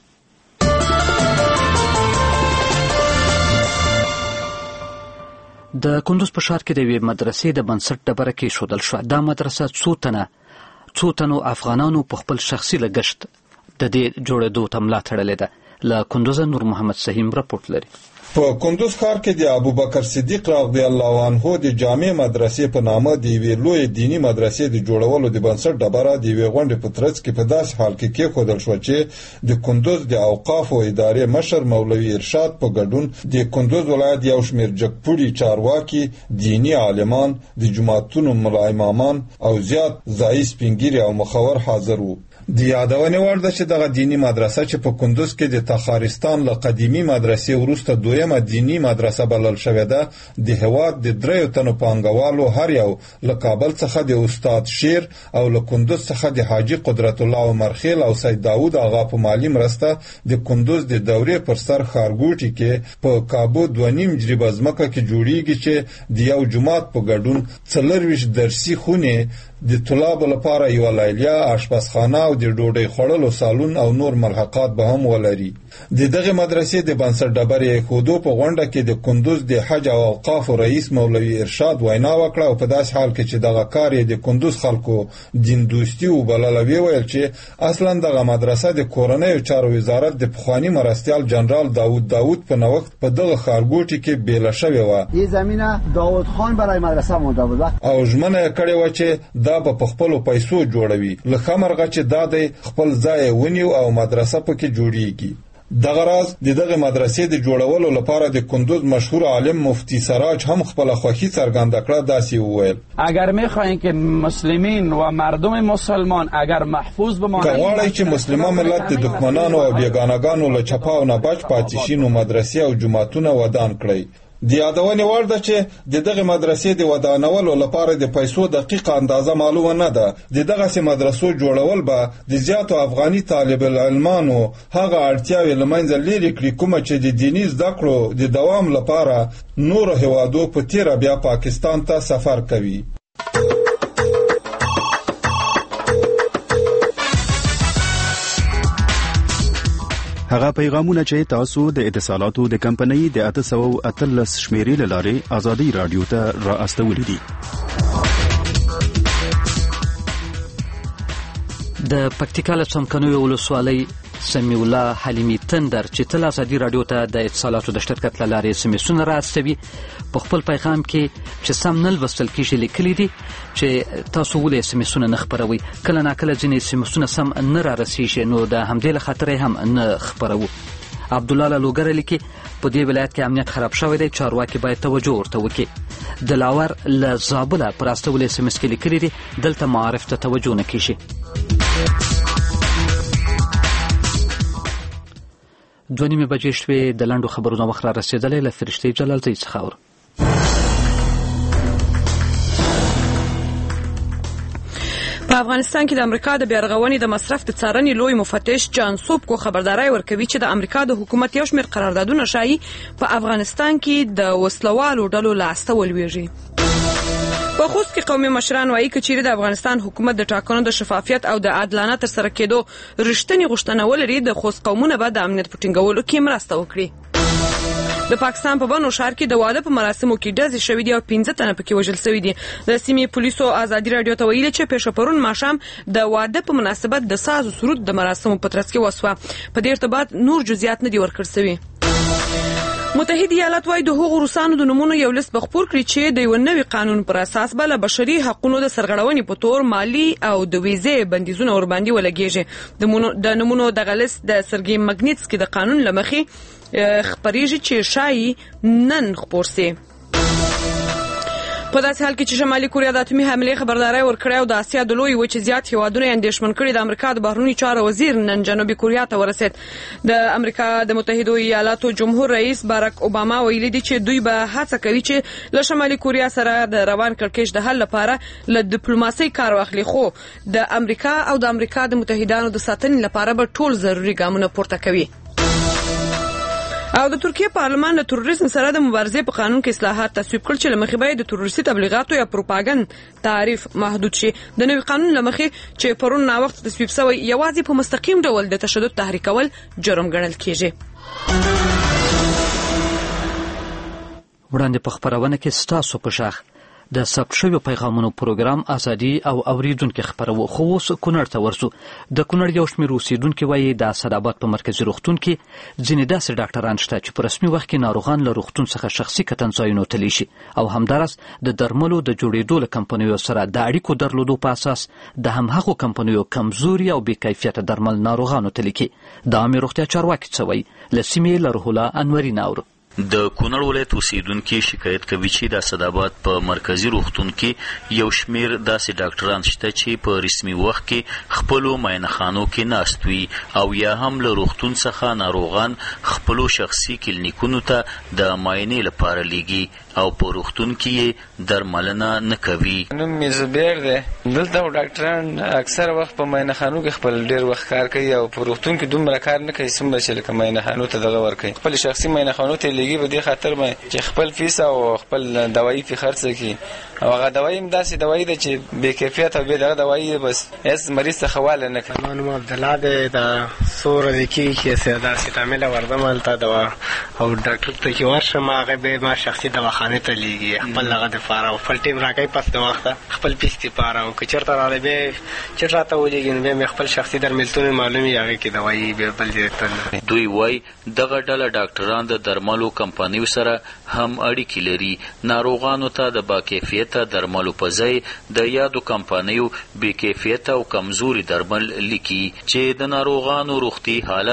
د کندوز په ښار کې د یوې مدرسې د بنسټ ډبره کېښودل شوه. دا مدرسه څو تنه څو تنو افغانانو په خپل شخصي لګښت د دې جوړېدو ته ملا تړلې ده. له کندوزه نور محمد سهیم راپورټ لري. په کندوز ښار کې د ابوبکر صدیق رضی الله عنه د جامع مدرسې په نامه د یوې لویې دینی مدرسې د جوړولو د بنسټ ډبره د یوې غونډې په ترڅ کې په داسې حال کې کېښودل شوه چې د کندوز د اوقافو ادارې مشر مولوي ارشاد په ګډون د کندوز ولایت یو شمېر جګپوړي چارواکي، دینی عالمان، د جوماتونو ملا امامان او زیات ځایي سپین ږیري او مخور حاضر وو. د یادونې وړ ده چې دغه دینی مدرسه چې په کندوز کې د تخارستان له قدیمي مدرسې وروسته دویمه دینی مدرسه بلل شوې ده، د هېواد د دریو تنو پانګوالو هر یو له کابل څخه د استاد شیر او له کندوز څخه د حاجي قدرت الله عمرخیل او سید داود آغا په مالي مرسته د کندوز د دورې پر سر ښارګوټي کې په کابو دوه نیم جریبه ځمکه کې جوړیږي چې د یو جومات په ګډون څلرویشت درسي خونې، د طلابو لپاره یو لیلیه، آشپزخانه او د ډوډۍ خوړلو سالون او نور ملحقات به هم ولري. د دغه مدرسې د بنسټ ډبرې ایښودو په غونډه کې د کندوز د حج او اوقافو رئیس مولوي ارشاد وینا وکړه او په داسې حال کې چې دغه کار یې د کندوز خلکو دین دوستي وبلله، ویل چې اصلا دغه مدرسه د کورنیو چارو وزارت د پخواني مرستیال جنرال داود داود په نوښت په دغه ښارګوټي کې بیله شوې وه. این زمینه داود خان برای مدرسه مونده بود او ژمنه یې کړې وه چې دا به په خپلو پیسو جوړوي. له ښه مرغه چې دا دی خپل ځای ونیو او مدرسه پکې جوړیږي. دغه راز د دغه مدرسې د جوړولو لپاره د کندوز مشهور عالم مفتی سراج هم خپل خوښي څرګنده کړه. داسې وویل: اگر می‌خواهید که مسلمین و مردم مسلمان اگر محفوظ بمانند، که غواړئ چې مسلمان ملت د دښمنانو او بیگانگانو له چپاو نه بچ پاتې شي، نو مدرسې او جوماتونه ودان کړئ. د یادونې وړ ده چې د دغه مدرسې د ودانولو لپاره د پیسو دقیقه اندازه معلومه نه ده. د دغه مدرسو جوړول به د زیاتو افغاني طالب العلمانو هغه اړتیاوې له منځه لرې کړي کومه چې د دیني زده کړو د دوام لپاره نورو هیوادو په تیره بیا پاکستان ته سفر کوي. هغه پیغامونه چې تاسو د اتصالاتو د کمپنۍ د اته سوه اتلس شمیرې له لارې ازادي رادیو ته را استولي دي. د پکتیکا له څمکنیو ولسوالۍ سمیع الله حلیمي تندر چې تل ازادي رادیو ته د اتصالاتو د شرکت له لارې سمیسونه راستوي په خپل پیغام کې چې سم نه لوستل کېږي لیکلي دي چې تاسو ولې سمیسونه نه خپروئ. کله ناکله ځینې سمیسونه سم نه رارسیږي نو د همدې له خاطره هم نه خپروو. عبدالله لوګر لیکي په دې ولایت کې امنیت خراب شوی دی، چارواکي باید توجه ورته وکړي. دلاور له زابله پر استولې سمیس کې لیکلي دي دلته معارف ته توجه نه کیږي. دوه نیمې بجې شوې، د لنډو خبرونو وخت را رسېدلی. له فرشتې جلالزۍ څخه اورو. په افغانستان کې د امریکا د بیارغونې د مصرف د څارنې لوی مفتش جان سوبکو خبرداری ورکوي چې د امریکا د حکومت یو شمېر قراردادونه ښایي په افغانستان کې د وسلوالو ډلو لاسته ولویږي. په خوست کې قومي مشران وایي که چیرې د افغانستان حکومت د ټاکنو د شفافیت او د عادلانه ترسره کېدو رښتینې غوښتنه ولري، د خوست قومونه به د امنیت په ټینګولو کې مرسته وکړي. د پاکستان په بنو ښار کې د واده په مراسمو کې ډزې شوې دي او پنځه تنه پکې وژل شوي دي. د سیمې پولیسو ازادي رادیو ته ویلي چې پېښه پرون ماښام د واده په مناسبت د ساز و سرود د مراسمو په ترڅ کې وسوه. په دې ارتباط نور جزئیات نه دي ورکړل شوي. متحده ایالات وايي د هغو روسانو د نومونو یو لیست به خپور کړي چې د یو نوي قانون پر اساس به له بشري حقوقو د سرغړونې په تور مالی او د ویزې بندیزونه ورباندې ولګېږي. د نومونو دغه لیست د سرګي مګنیټسکي د قانون له مخې خپریږي چې شایي نن خپور سي. په داسې حال کې چې شمالي کوریا د اتمي حملې خبرداری ورکړی او د اسیا د لویې وچې زیات هیوادونه یې اندېښمن کړي، د امریکا د بهرنیو چارو وزیر نن جنوبي کوریا ته ورسېد. د امریکا د متحدو ایالاتو جمهور رئیس باراک اوباما ویلي دي چې دوی به هڅه کوي چې له شمالي کوریا سره د روان کړکېچ د حل لپاره له ډیپلوماسۍ کار واخلي، خو د امریکا او د امریکا د متحدانو د ساتنې لپاره به ټول ضروري ګامونه پورته کوي. او د ترکیه پارلمان له تروریزم سره د مبارزې په قانون کې اصلاحات تصویب کړل چې له مخې به د تروریستي تبلیغاتو یا پروپاګند تعریف محدود شي. د نوي قانون له مخې چې پرون ناوخته تصویب شوی یوازې په مستقیم ډول د تشدد تحریکول جرم ګڼل کیږي. وړاندې په خبرونه کې ستاسو په شاخ د ثبت شویو پیغامونو پروګرام ازادي او اوریدونکو خبرو. خو اوس کونړ ته ورسو. د کونړ یو شمېر اوسیدونکو وایي د اسداباد په مرکزي روغتون کې ځینې داسې ډاکټران شته چې په رسمي وخت کې ناروغان له روغتون څخه شخصي کتنځایونو تللی شي او همدارس د درملو د جوړېدو له کمپنیو سره د اړیکو درلودو په اساس د همهغو کمپنیو کمزوري او بې کیفیته درمل ناروغانو تللی کی. د عامې روغتیا چارواکي څه وایي؟ له سیمې له روح الله انوري ناورو. د کونړ ولایت اوسیدونکو شکایت کوي چې د اسداباد په مرکزی روغتون کې یو شمیر داسې ډاکټران شته چې په رسمي وخت کې خپل معاینخانو کې ناست وي او یا هم له روغتون څخه ناروغان خپل شخصي کلینیکونو ته د معاینې لپاره لیږي او په روغتون کې درملنه نه کوي. نوم یې زبیر دی. دلته ډاکټران اکثر وخت په معاینخانو کې خپل ډیر وخت کار کوي او په روغتون کې دومره کار نه کوي څومره چې لکه معاینخانو ته دغه ورکوي. خپل شخصي معاینخانو ته لیږي په دې خاطر چې خپل فیس او خپل دوايي په خرڅ کړي او هغه دوايي هم داسې دوايي ده چې بې کیفیت او بې دغه دوايي بس هیڅ مریض ته حواله نه کوي. نوم عبدالله دی. د سور د کی کې سیدا سیتامل وردم الته دوا او ډاکټر ته چې ورشم هغه به ما شخصي دواخانه ته لیږي خپل هغه د فارا او خپل ټیم راکې پس د وخت خپل پیستي پاره او کچرته راځي به چې راته ولېږي به خپل شخصي درملتون معلومي هغه کې دوايي به بل دې دوی وای دغه ډله ډاکټران د درملو کمپنیو سره هم اړیکې لري. ناروغانو ته د با کیفیته درملو په ځای د یادو کمپنیو بې کیفیته او کمزوري درمل لیکي چې د ناروغانو روغتي حالت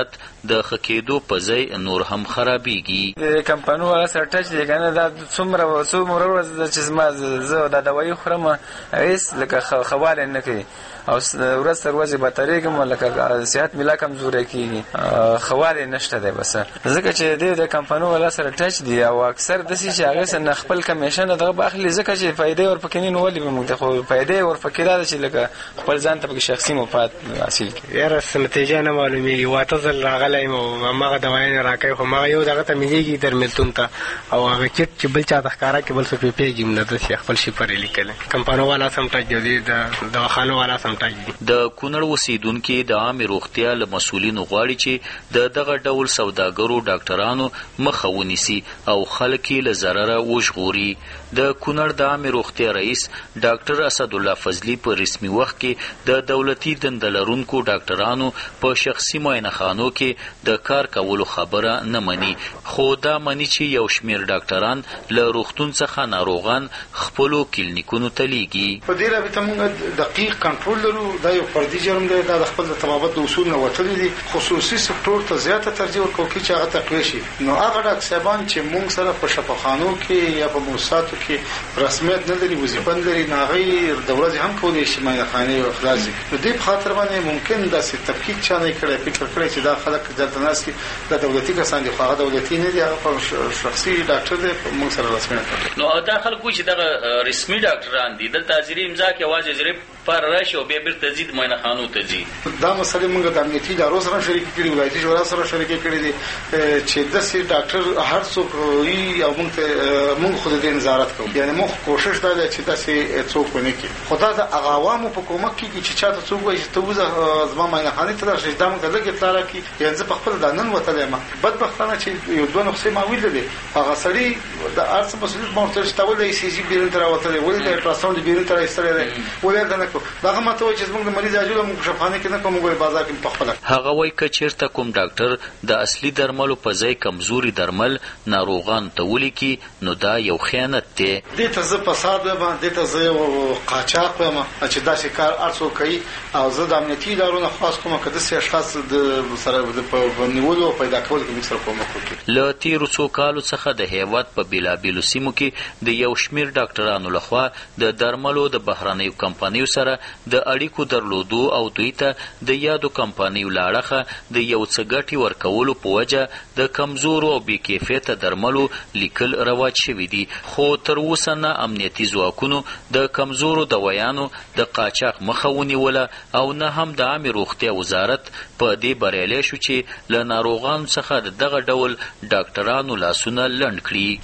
د ښه کېدو په ځای نور هم خرابېږي. د کمپنیو والا سره ټچ دی که نه، دا څومره څومره ورځ ده چې زما زه دا دوایي خورم هېڅ لکه ښه والی نه کوي او ورځ تر ورځې بدترېږم، لکه صحت مې لا کمزوری کېږي، ښه والی نشته دی بس. ځکه چې دی د کمپنیو والا سره ټچ دی او اکثر داسې چې هغې سره نه خپل کمیشن دغه به اخلي، ځکه چې فایدې ورپکې نه نو ولې به موږ ته خو فایدې ورپکې دا ده چې لکه خپل ځان ته پکې شخصي مفاد حاصل کړي. یاره څه نتیجه نه معلومېږي، واته ځل راغلی یم او هماغه دوایانې راکوي، خو هماغه یو دغه ته ملېږي درملتون ته او هغه چټ چې بل چا ته ښکاره کړي بل څه پرې پوهېږي نه، داسې خپل شفر یې لیکلی. کمپنیو والا سم ټچ دی، د دواخانو والا سم ټچ دی. د کونړ اوسېدونکي د عامې روغتیا له مسؤلینو غواړي چې د دغه ډول سوداګرو ډاکټرانو مخه ونیسي او خلک یې له ضرره وژغوري. د کونړ د عامې روغتیا رئیس ډاکټر اسدالله فضلي په رسمي وخت کې د دولتي دنده لرونکو ډاکټرانو په شخصي معاینهخانو کې د کار کولو خبره نه مني، خو دا مني چې یو شمېر ډاکټران له روغتون څخه ناروغان خپلو کلینیکونو ته لیږي. په دې رابطه موږ دقیق کنټرول لرو، دا یو فردي جرم دی، دا د خپل د طبابت د اصول نه وتلی دي. خصوصي سکتور ته زیاته ترجیح ورکوو چې هغه تقویه شي. نو هغه ډاکټر صاحبان چې موږ سره په شفاخانو کې یا په موسساتو کې رسمیت نه لري، وظیفه نه لري، نو هغوی د ورځې هم کولی شي معاینهخانې خلاص کړي. نو دې په خاطر باندې ممکن داسې تفکیک چا نه کړی، فکر کړی چې دا خلک دلته ناست دي دا دولتي کسان دي، خو هغه دولتي نه دي، هغه شخصي ډاکټر دی، موږ سره رسمي نه کوي. نو دا خلک وایي چې دغه رسمي ډاکټران دي، دلته حاضري امضا کې یوازې زیرې پر راشي او بیا بیرته ځي د معاینهخانو ته ځي. دا مسلې موږ د امنیتي ادارو سره شریک کړي، ولایتي شورا سره شریک کړي دي چې داسې ډاکټر هر څوک وي او موږ ته موږ خو د دې نظارت کوو. یعنې موږ کوشش دا دی چې داسې څوک ونه کړي، خو دا د هغه عوامو په کومک کېږي چې چاته څوک وایي چې ته وځه زما معاینهخانې ته راشي، دا موږ ته لږ اطلاع راکړي. یعنې زه په خپل دا نن وتلی یم، بدبختانه چې یو دوه نسخې ما ولیدلې، هغه سړي د هر څه مسؤلیت ما ورته ویل چې تا ولې ای سی جي بیرون ته راوتلی، ولې د الټراساونډ بیرون ته رایستلی دی، ولې هلته نه کړو. دغه ما ته وایي چې زموږ د مریض عاجله موږ شفاخانې کې نه کوو، موږ بازار کې پخپله. هغه وایي که چېرته کوم ډاکټر د اصلي درملو په ځای کمزوري درمل ناروغانو ته ولیکي نو دا یو خیانت دی. دې ته زه فساد وایم، دې ته زه یو قاچاق وایم چې داسې کار هر څوک کوي او زه د امنیتي ادارو نه خواست کوم که داسې اشخاص د سره په نیولو او پیدا کولو کې موږ سره کومک وکړي. له تېرو څو کالو څخه د هېواد په بېلابېلو سیمو کې د یو شمېر ډاکټرانو لخوا د درملو د بهرنیو کمپنیو سره د اړیکو درلودو او دوی ته د یادو کمپنیو له اړخه د یو څه ګټې ورکولو په وجه د کمزورو او بې کیفیته درملو لیکل رواج شوي دي، خو تر اوسه نه امنیتي ځواکونو د کمزورو دوایانو د قاچاق مخه ونیوله او نه هم د عامې روغتیا وزارت په دې بریالی شو چې له ناروغانو څخه د دغه ډول ډاکټرانو لاسونه لنډ کړي.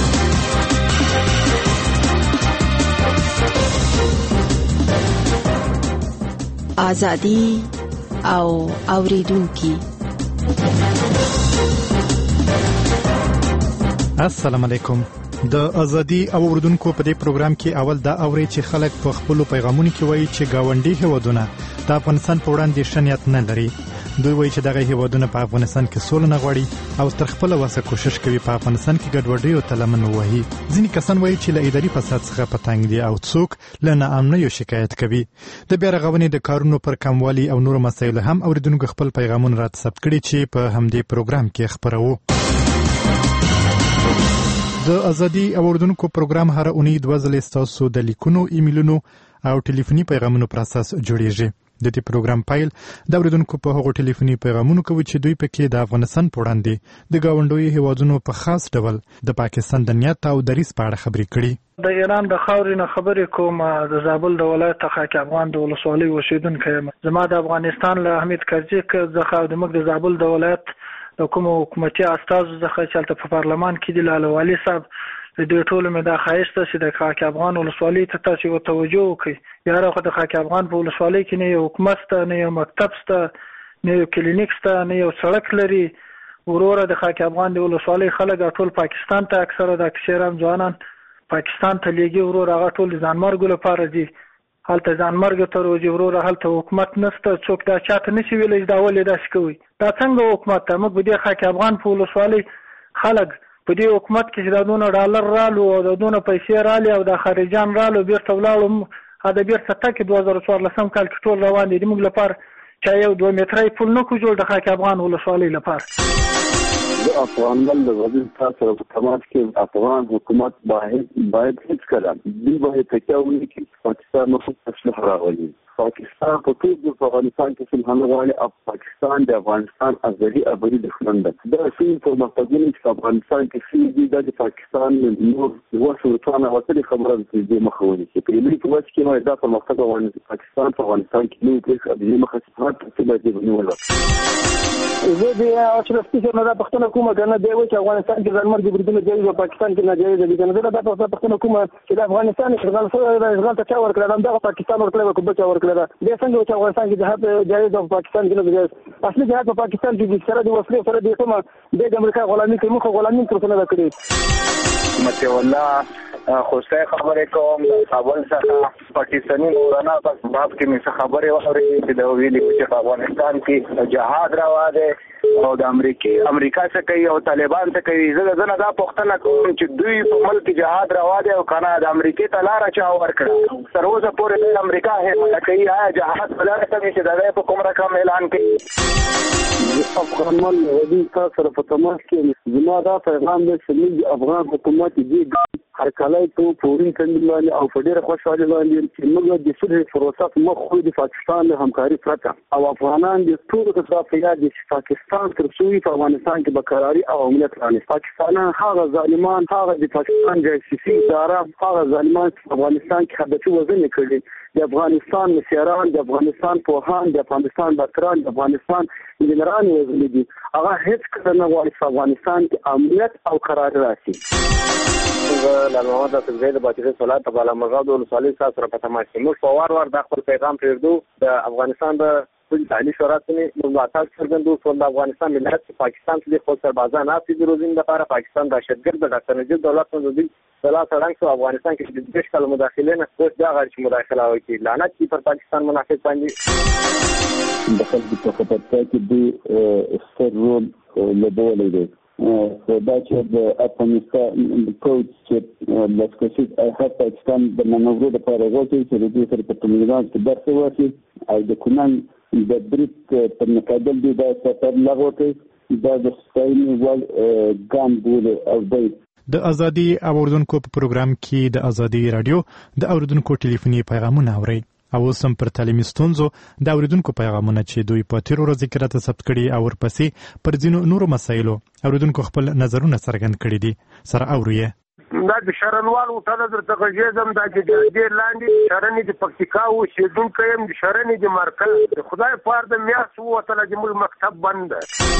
ازادي او اوریدونکي. السلام علیکم. د ازادي او اوریدونکو په دې پروګرام کې اول دا اوري چې خلک په خپل پیغامونو کې وایي چې گاونډي هیوادونه د افغانستان په وړاندې شنیت نه لري. دوی وایي چې دغه هیوادونه په افغانستان کې سوله نه غواړي او تر خپل وسه کوشش کوي په افغانستان کې ګډوډي او تلمن ووهي. ځینې کسان وایي چې له اداري فساد څخه په تنګ دي او څوک له ناامنیو شکایت کوي. د بیا رغونې د کارونو پر کموالي او نورو مسایلو هم اوریدونکو خپل پیغامونه راته ثبت کړي چې په همدې پروګرام کې خپروو. د ازادي او اوریدونکو پروګرام هر اونۍ دوه ځلې ستاسو د لیکونو، ایمیلونو او ټلیفوني پیغامونو پر اساس جوړیږي. د دې پروګرام پایل د اوریدونکو په هغو ټلیفوني پیغامونو کوي چې دوی پکې د افغانستان په وړاندې د گاونډیو هیوادونو په خاص ډول د پاکستان د نیت او دریځ په اړه خبرې کړي. د ایران د خاورې نه خبرې کوم. د زابل د ولایت خاک افغان د ولسوالۍ اوسیدونکی یم. زما د افغانستان له حمید کرزي څخه د موږ د زابل د ولایت د کوم حکومتي استازو څخه چې په پارلمان کې د لاله والي صاحب د دې ټولو مې دا خواهش ده چې د خاک افغان ولسوالۍ ته تاسو توجه وکړئ. یاره خو د خاک افغان په ولسوالۍ کې نه یو حکومت شته، نه یو مکتب شته، نه یو کلینیک شته، نه یو سړک لري. وروره د خاک افغان د ولسوالۍ خلک ټول پاکستان ته اکثره د اکثرام ځوانان پاکستان ته لیږي. وروره هغه ټول د ځانمرګو لپاره دي، هلته ځانمرګ ته روزي. وروره هلته حکومت نشته، څوک دا چاته نشي ویلی دا ولې داسې کوي. دا څنګه حکومت ته موږ په دې خاک افغان په ولسوالۍ خلک په دې حکومت کې چې دا دونه ډالر رالو او دا دونه پیسې رالي او دا خارجان رالو بیرته ولاړو، دا بیرته تکې دوه زره څوارلسم کال کې ټول روان دي. موږ لپاره چې یو دوه مترای پل نه کو جوړ د خاک افغان ولسوالۍ لپاره. د افغان مل د غزل تاسو په تماس کې افغان حکومت باید باید هیڅ کړه دی باید تکاوني کې پاکستان نو څه راغلی. پاکستان په ټول د افغانستان کې څنګه غواړي او پاکستان د افغانستان ازلي ابدي دښمن ده. دا څه په مقدمه کې افغانستان کې چې د پاکستان نور وسوتانه وسلي خبره دې مخاوني چې په لوی توګه کې ما دا په مقصد باندې پاکستان په افغانستان کې نو کې ابدي مخاطرات څه به دې ونیول. زه د اشرف سپیکر نه دا پښتنه کومه کنه دی چې افغانستان کې ځانمر دي بریدونه جایز او پاکستان کې ناجایز دي کنه دا دا پښتنه کومه چې د افغانستان اشغال سره د اشغال ته چا ورکړل دا پاکستان ورکړل او بچا ورکړل د څنګه چې افغانستان کې جهاد جایز او پاکستان کې نه جایز اصلي جهاد په پاکستان کې سره د وسلې سره د کومه د امریکا غلامي کوي مخه غلامي تر څنګه کړی مته والله خوشته خبره کوم کابل څخه پاکستاني مولانا په باب کې مې خبره وره چې د ویلي چې په افغانستان کې جهاد روا ده او د امریکا امریکا څخه کوي او طالبان څخه کوي. زه زنه دا پوښتنه کوم چې دوی په ملک جهاد روا ده او کنه د امریکا ته لار چا ورکړه تر اوسه پورې د امریکا هیڅ کوي آیا جهاد بلاره کوي چې دا په کوم رقم اعلان کوي. افغان مل ودي تاسو په تماس کې زما دا پیغام دی چې افغان حکومت دې هر کله ته پورین کندلاني او فډيره خوشاله باندې چې موږ د صلح پروسه په مخ خو د پاکستان له همکاري پرته او افغانان د ټول اطراف یاد چې پاکستان تر څو په افغانستان کې برقراري او امنیت رانه پاکستان هغه ظالمان هغه د پاکستان جاسوسي اداره هغه ظالمان په افغانستان کې هدفي وزن کړي د افغانستان مسیران د افغانستان پوهان د افغانستان ډاکټران د افغانستان انجنیران وزن دي هغه هیڅ کله نه غواړي په افغانستان کې امنیت او قرار راشي. له محمد اسد د باطل صلات په اړه مغاد او صالح سره په تماس کې موږ په وار وار د خپل پیغام پریږدو د افغانستان د ټول تعالی شوراتنی ملاتړ څرګندو ټول د افغانستان ملت چې پاکستان ته خپل سربازان افسي د روزین لپاره پاکستان دهشتګرد د ډاکټر نجیب دولت په ځای سلا سړنګ سو افغانستان کې د دیش کله مداخله نه اوس دا غیر چې مداخله وکړي لعنت کی پر پاکستان منافق باندې د خلکو په خطر کې د ستر رول لوبولې دي. دا چې د افغانستان کوچ چې لاسکشي هر پاکستان د منورو لپاره غوښتي چې د دې سره په تمرینات کې درس ورکړي او د کونن د بریټ په مقابل دی د سفر لغوته دا د ستاینې ول ګام بوله او دی د ازادي اوردونکو په پروګرام کې د ازادي رادیو د اوردونکو ټلیفوني پیغامونه اوري او سم پر تعلیمي ستونزو د اوریدونکو پیغامونه چې دوی په تیر ورځ کې راته ثبت کړي او ورپسې پر ځینو نورو مسایلو اوریدونکو خپل نظرونه څرګند کړي دي سره اوري. دا د شرنوال او تاسو درته غږیږم دا چې ډېر لاندې شرنې د پکتیکا او شیدونکو يم د شرنې د مرکز خدای پاره د میاس وو ته د موږ مکتب بند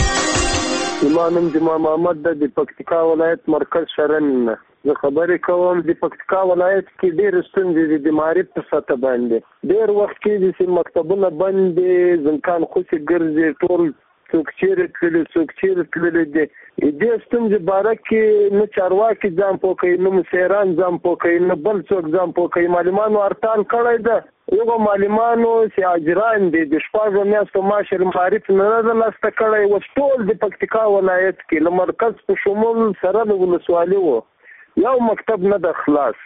امام جمعه محمد د پکتیکا ولایت مرکز شرن زه خبرې کوم د پکتیکا ولایت کې ډېر ستونزې د معرفت په سطح باندې ډېر وخت کې د مکتبونو بند ځنکان خوشي ګرځي ټول څوک چیرې تللی څوک چیرې تللی دی دې ستونزې باره کې نه چارواکي ځان پوه کوي نه مسیران ځان پوه کوي نه بل څوک ځان پوه کوي معلمانو ارتان کړی ده یو معلمانو چې اجران دي د شپږو میاشتو معاش معرف نه ده لاسته کړی اوس ټول د پکتیکا ولایت کې له مرکز په شمول سره د ولسوالۍ و یو مکتب نه ده خلاص.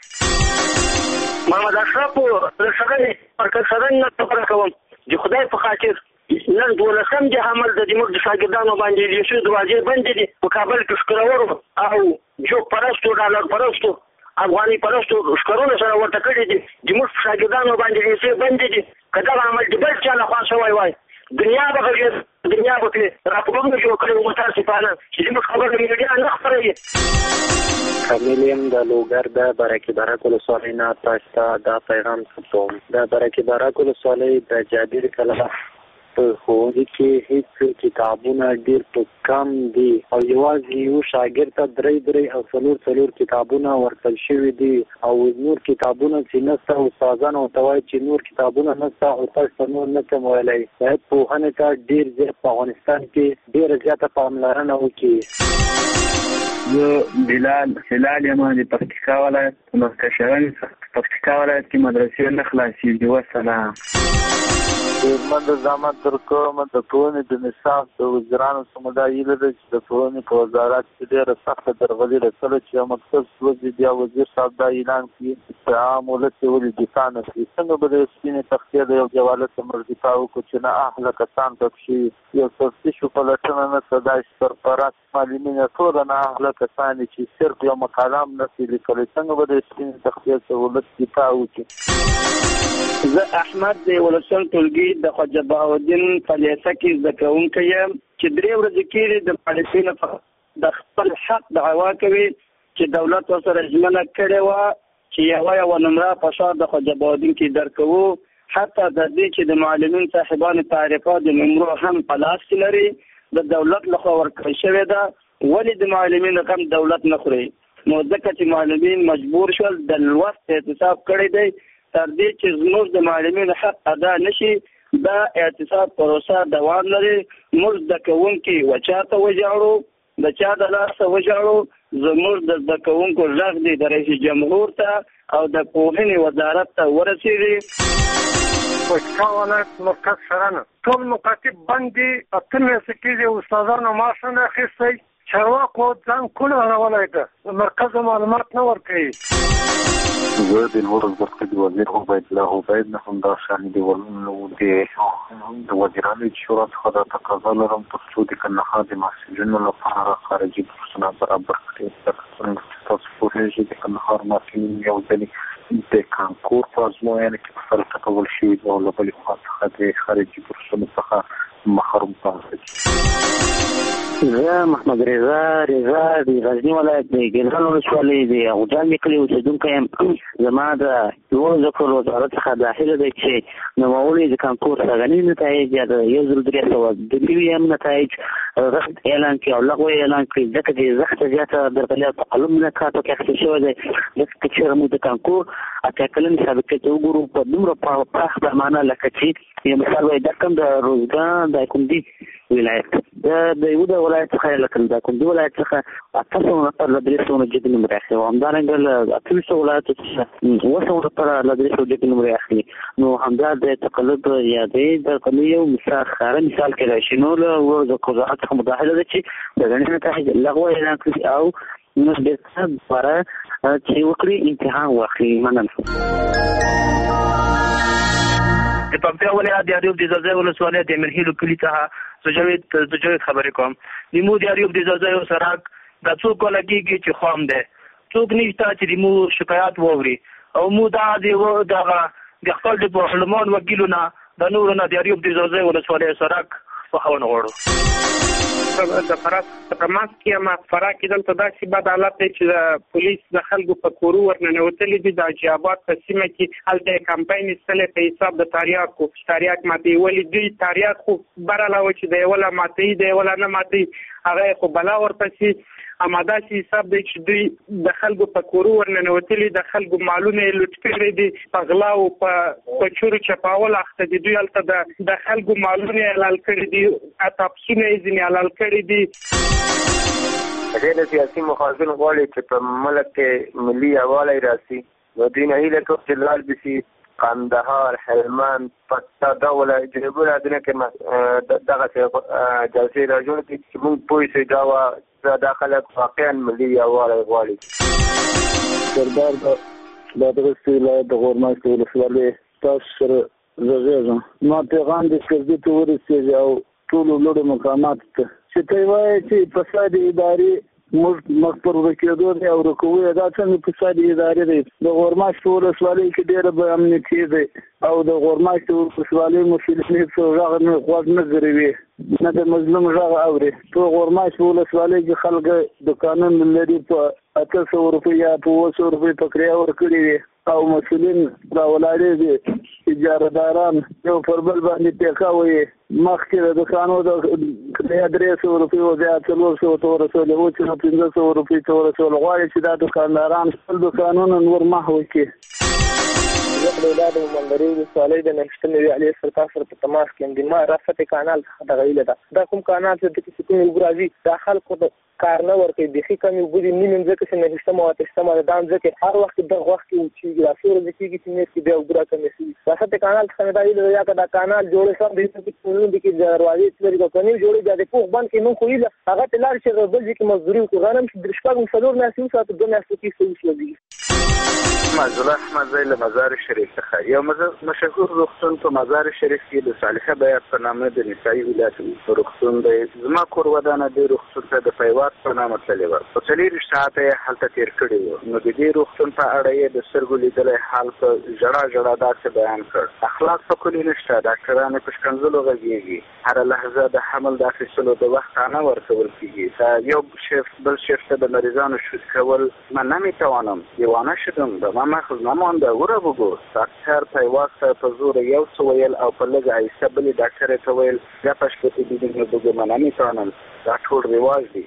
محمد اشرف له شغلې مرکز سره نه خبره کوم د خدای په خاطر نن دولسم د حمل د زموږ د شاګردانو باندې د یوسف دروازې بندې دي په کابل کې ښکرور او جو پرستو ډالر پرستو افغاني پرستو ښکرونه سره ورته کړي دي زموږ شاګردانو باندې یوسف بندې دي که دغه عمل د بل چا لخوا شوی وای دنیا به غږېږي دنیا به پرې راپورونه جوړ کړي متاسفانه چې زموږ خبره میډیا نه خپروي. کمیلیم د لوګر د برکي برک ولسوالۍ نه تاسو ته دا پیغام ثبتوم. د برکي برک ولسوالۍ د جابر کلمه په ښوونځي کې هیڅ کتابونه ډېر په کم دي او یوازې یو شاګرد ته درې درې او څلور څلور کتابونه ورکړل شوي دي او نور کتابونه چې نشته استادان ورته وایي چې نور کتابونه نشته او تاسو نور نه کوم ویلی باید پوهنې ته ډېر زیات په افغانستان کې ډېره زیاته پاملرنه وکړي. زه بلال هلال یم د پکتیکا ولایت مرکز شرن څخه پکتیکا ولایت کې مدرسې نه خلاصېږي. والسلام. من د زامن تر کوم د پوهنې د نصاب د وزیرانو څخه دا هیله ده چې د پوهنې په وزارت کې ډېره سخته درغلي رسوله چې یو مکتب سوځي بیا وزیر صاحب دا اعلان کړي چې عام ولس یې ولې دفاع نه کړي. څنګه به د سپینې تختې د یو جوالت موږ دفاع وکړو چې نه اهله کسان پکې یو تفتیش پلټنه نه څه داسې سرپرست معلمین ټوله نه اهله کسان چې صرف یو مقاله هم نشي لیکلی. څنګه به د سپینې تختې څخه ولس دفاع وکړي؟ زه احمد د ولسمشر ټولګي د خواجه بهاءالدین په لیسه کې زده کوونکی یم چې درې ورځې کېږي د مالکینو د خپل حق دعوا کوي چې دولت ورسره ژمنه کړې وه چې یوه یوه نمره په شار د خواجه بهاءالدین کې درکوو. حتی د دې چې د معلمین صاحبانو تعرفه د نمرو هم په لاس کې لري د دولت لخوا ورکړل شوې ده. ولې د معلمینو غم دولت نه خوري؟ نو ځکه چې معلمین مجبور شول د لوست احتساب کړی دی تر دې چې زموږ د معلمینو حق ادا نشي. دا اعتصاب پروسه دوام لري. موږ زده کوونکي وچا ته وژاړو د چا د لاسه وژاړو زموږ د زده کوونکو غږ دی د رئیس جمهور ته او د پوهنې وزارت ته ورسېږي. پکتیکا ولایت مرکز شرنه ټول مکاتب بند دي. اته میاشتې کېږي استادانو معاش نه اخیستی. چارواکو ځان کونه اړولی ده مرکز معلومات نه ورکوي. زه د لوړ زده د وزیر عبیدالله عبید نه هم دا شان د د وزیرانو شورا څخه دا تقاضا لرم تر څو د کندهار د محصلینو لپاره خارجي بورسونه برابر کړي. تاسو پوهېږئ د کندهار محصلین یو ځلې د کانکور په ازموینه کې په سر ټکول شوي دي او له بلې خوا څخه د خارجي بورسونو څخه محروم پاتې دي. زه محمد رضا رضا د غزني ولایت د ګیلان ولسوالۍ د غوجان کلي اوسېدونکی یم. زما د لوړو زده کړو وزارت څخه دا هیله ده چې نوموړي د کانکور څېړنیز نتایج یا د یو زر درې سوه دویم نتایج رد اعلان کړي او لغوه اعلان کړي ځکه چې زښته زیاته درغلي او تقلب نکات پکې اخیستل شوی دی. ځکه که چېرې موږ د کانکور اته کلنې سابقې ته وګورو په دومره پراخ پیمانه لکه چې یو مثال وایي دا کوم د روزګان د کومدي ولایت د یو د ولایت څخه لکه د کومدي ولایت څخه اته سوه نفر له درې سوه نه جدي نمرې اخلي او همدارنګه له اته ویشتو ولایتو څخه اووه سوه نفر له درې سوه جدي نمرې اخلي. نو همدا د تقلب یا د درغلي یو مثال ښکاره مثال کېدای شي. نو له وزارت څخه مداخله ده چې د څېړنې نتایج لغوه اعلان کړي او نو بېرته دوباره چې وکړي امتحان واخلي. مننه. د پکتیا ولایت د اریوب د ځاځي ولسوالۍ د امیرهیلو کلي څخه زه جاوید زه جاوید خبرې کوم. د مو د اریوب د ځاځي سړک دا څو کاله کېږي چې خام دی. څوک نشته چې د مو شکایات واوري او مو دا د دغه د خپل د پارلمان وکیلونه د نورو نه د اریوب د ځاځي ولسوالۍ سړک وښونه غواړو. د فراه په ماسک کې ما فراه کې دلته داسې بد حالت دی چې د پولیس د خلکو په کورو ورننوتلي دي. د حاجیاباد په سیمه کې هلته یې کمپاین ایستلی په حساب د تریاکو تریاک ماتوي. دوی تریاک خو بر علاوه چې د یوه لا ماتوي د یوه لا نه ماتوي هغه یې خو بلا ورپسې اما داسې حساب دی چې دوی د خلکو په کورو ورننوتلي د خلکو مالونه یې لوټ کړي دي په غلا او په چورو چپاول اخته دي. دوی هلته د خلکو مالونه یې حلال کړي دي اتاپسونه یې ځینې حلال کړي دي. ډېر سیاسي مخالفین غواړي چې په ملک کې ملي یووالی راسي. نو دوی نه هیله کوي چې لار به شي قندهار هلمند پکتیا دا ولایت جنوبي ولایتونه کې دغه جلسې راجوړې کړي چې موږ پوه شو دا دا خلک واقعا ملي یووالی غواړي. سردار د بادغیس ولایت د غورماشت ولسوالۍ تاسو سره زه غږېږم. ما پیغام د سکردي ته ورسېږي او ټولو لوړو مقاماتو ته چې ته یې وایې چې فساد ادارې موږ مخ پر ورکېدو دی او رکوو دا څنګه فساد ادارې دی. د غورماشت ولسوالۍ کې ډېره به امنیتي دی او د غورماشت ولسوالۍ مسؤلین هېڅ غږ نه غوږ نه ځروي نه د مظلوم غږ اوري. په غورماشت ولسوالۍ کې خلک دوکانونه لري په اته سوه روپۍ یا په اووه سوه روپۍ په کرایه ورکړي وي او مسؤلین راولاړې دي. اجارهداران یو پر بل باندې پیکه وایي. مخکې د دوکانو د کرایه درې سوه روپۍ و بیا څلور سوه ته ورسولې اوس نو پنځه سوه روپۍ ته ورسول. غواړي چې دا دوکانداران خپل دوکانونه نور محو کړي. زه د مندري ولسوالۍ د نښتې علي سلطان سره په تماس کې یم. د ما رافت کانال څخه دغه ایله ده. دا کوم کانال چې د کوم اوبه راځي دا خلکو د کار نه ورکوي. بیخي کمې اوبه دي. نیم ځمکه چې نهشتمه او اتشتمه ده. دا ځمکې هر وخت دغه وخت کې وچېږي. دا څو ورځې کېږي چې میاشت کې بیا اوبه راکمې شي. رافت کانال څخه مې دا ایله ده یا که دا کانال جوړ شي د دې کې دروازې چې لري که نه جوړې دا د پوخ بند کې مونږ خو ایله هغه ته لاړ شي بل ځای کې مزدوري وکړو. غنم چې د شپږ څلور میاشتې وساتو دوه میاشتو کې څه وشلېږي. معزوله احمد زی له مزار شریف څخه. یو مشهور روغتون په مزار شریف کې د صالحه بیات په نامه د نسایي ولایت روغتون دی. زما کور ودانه د روغتون ته د پیوات په نامه تللې وه. په څلېرویشت ساعته یې هلته تېر کړي وو. نو د دې روغتون په اړه یې د سترګو لیدلی حال په ژړا ژړا داسې بیان کړ. اخلاق په کلي نشته. ډاکټران یې په ښکنځلو غږېږي. هره لحظه د حمل د اخیستلو د وخت نه ورکول کېږي. دا یو شیفت بل شیفت ته د مریضانو شوت کول من نمیتوانم. دیوانه شدم. به ما مخ نمانده وره بگو. ډاکټر پیواز ته په زور یو څه ویل او په لږ آهسته بلې ډاکټرې ته ویل ګپش پسې دیدن نو بگو من نمیتوانم. دا ټول رواج دی.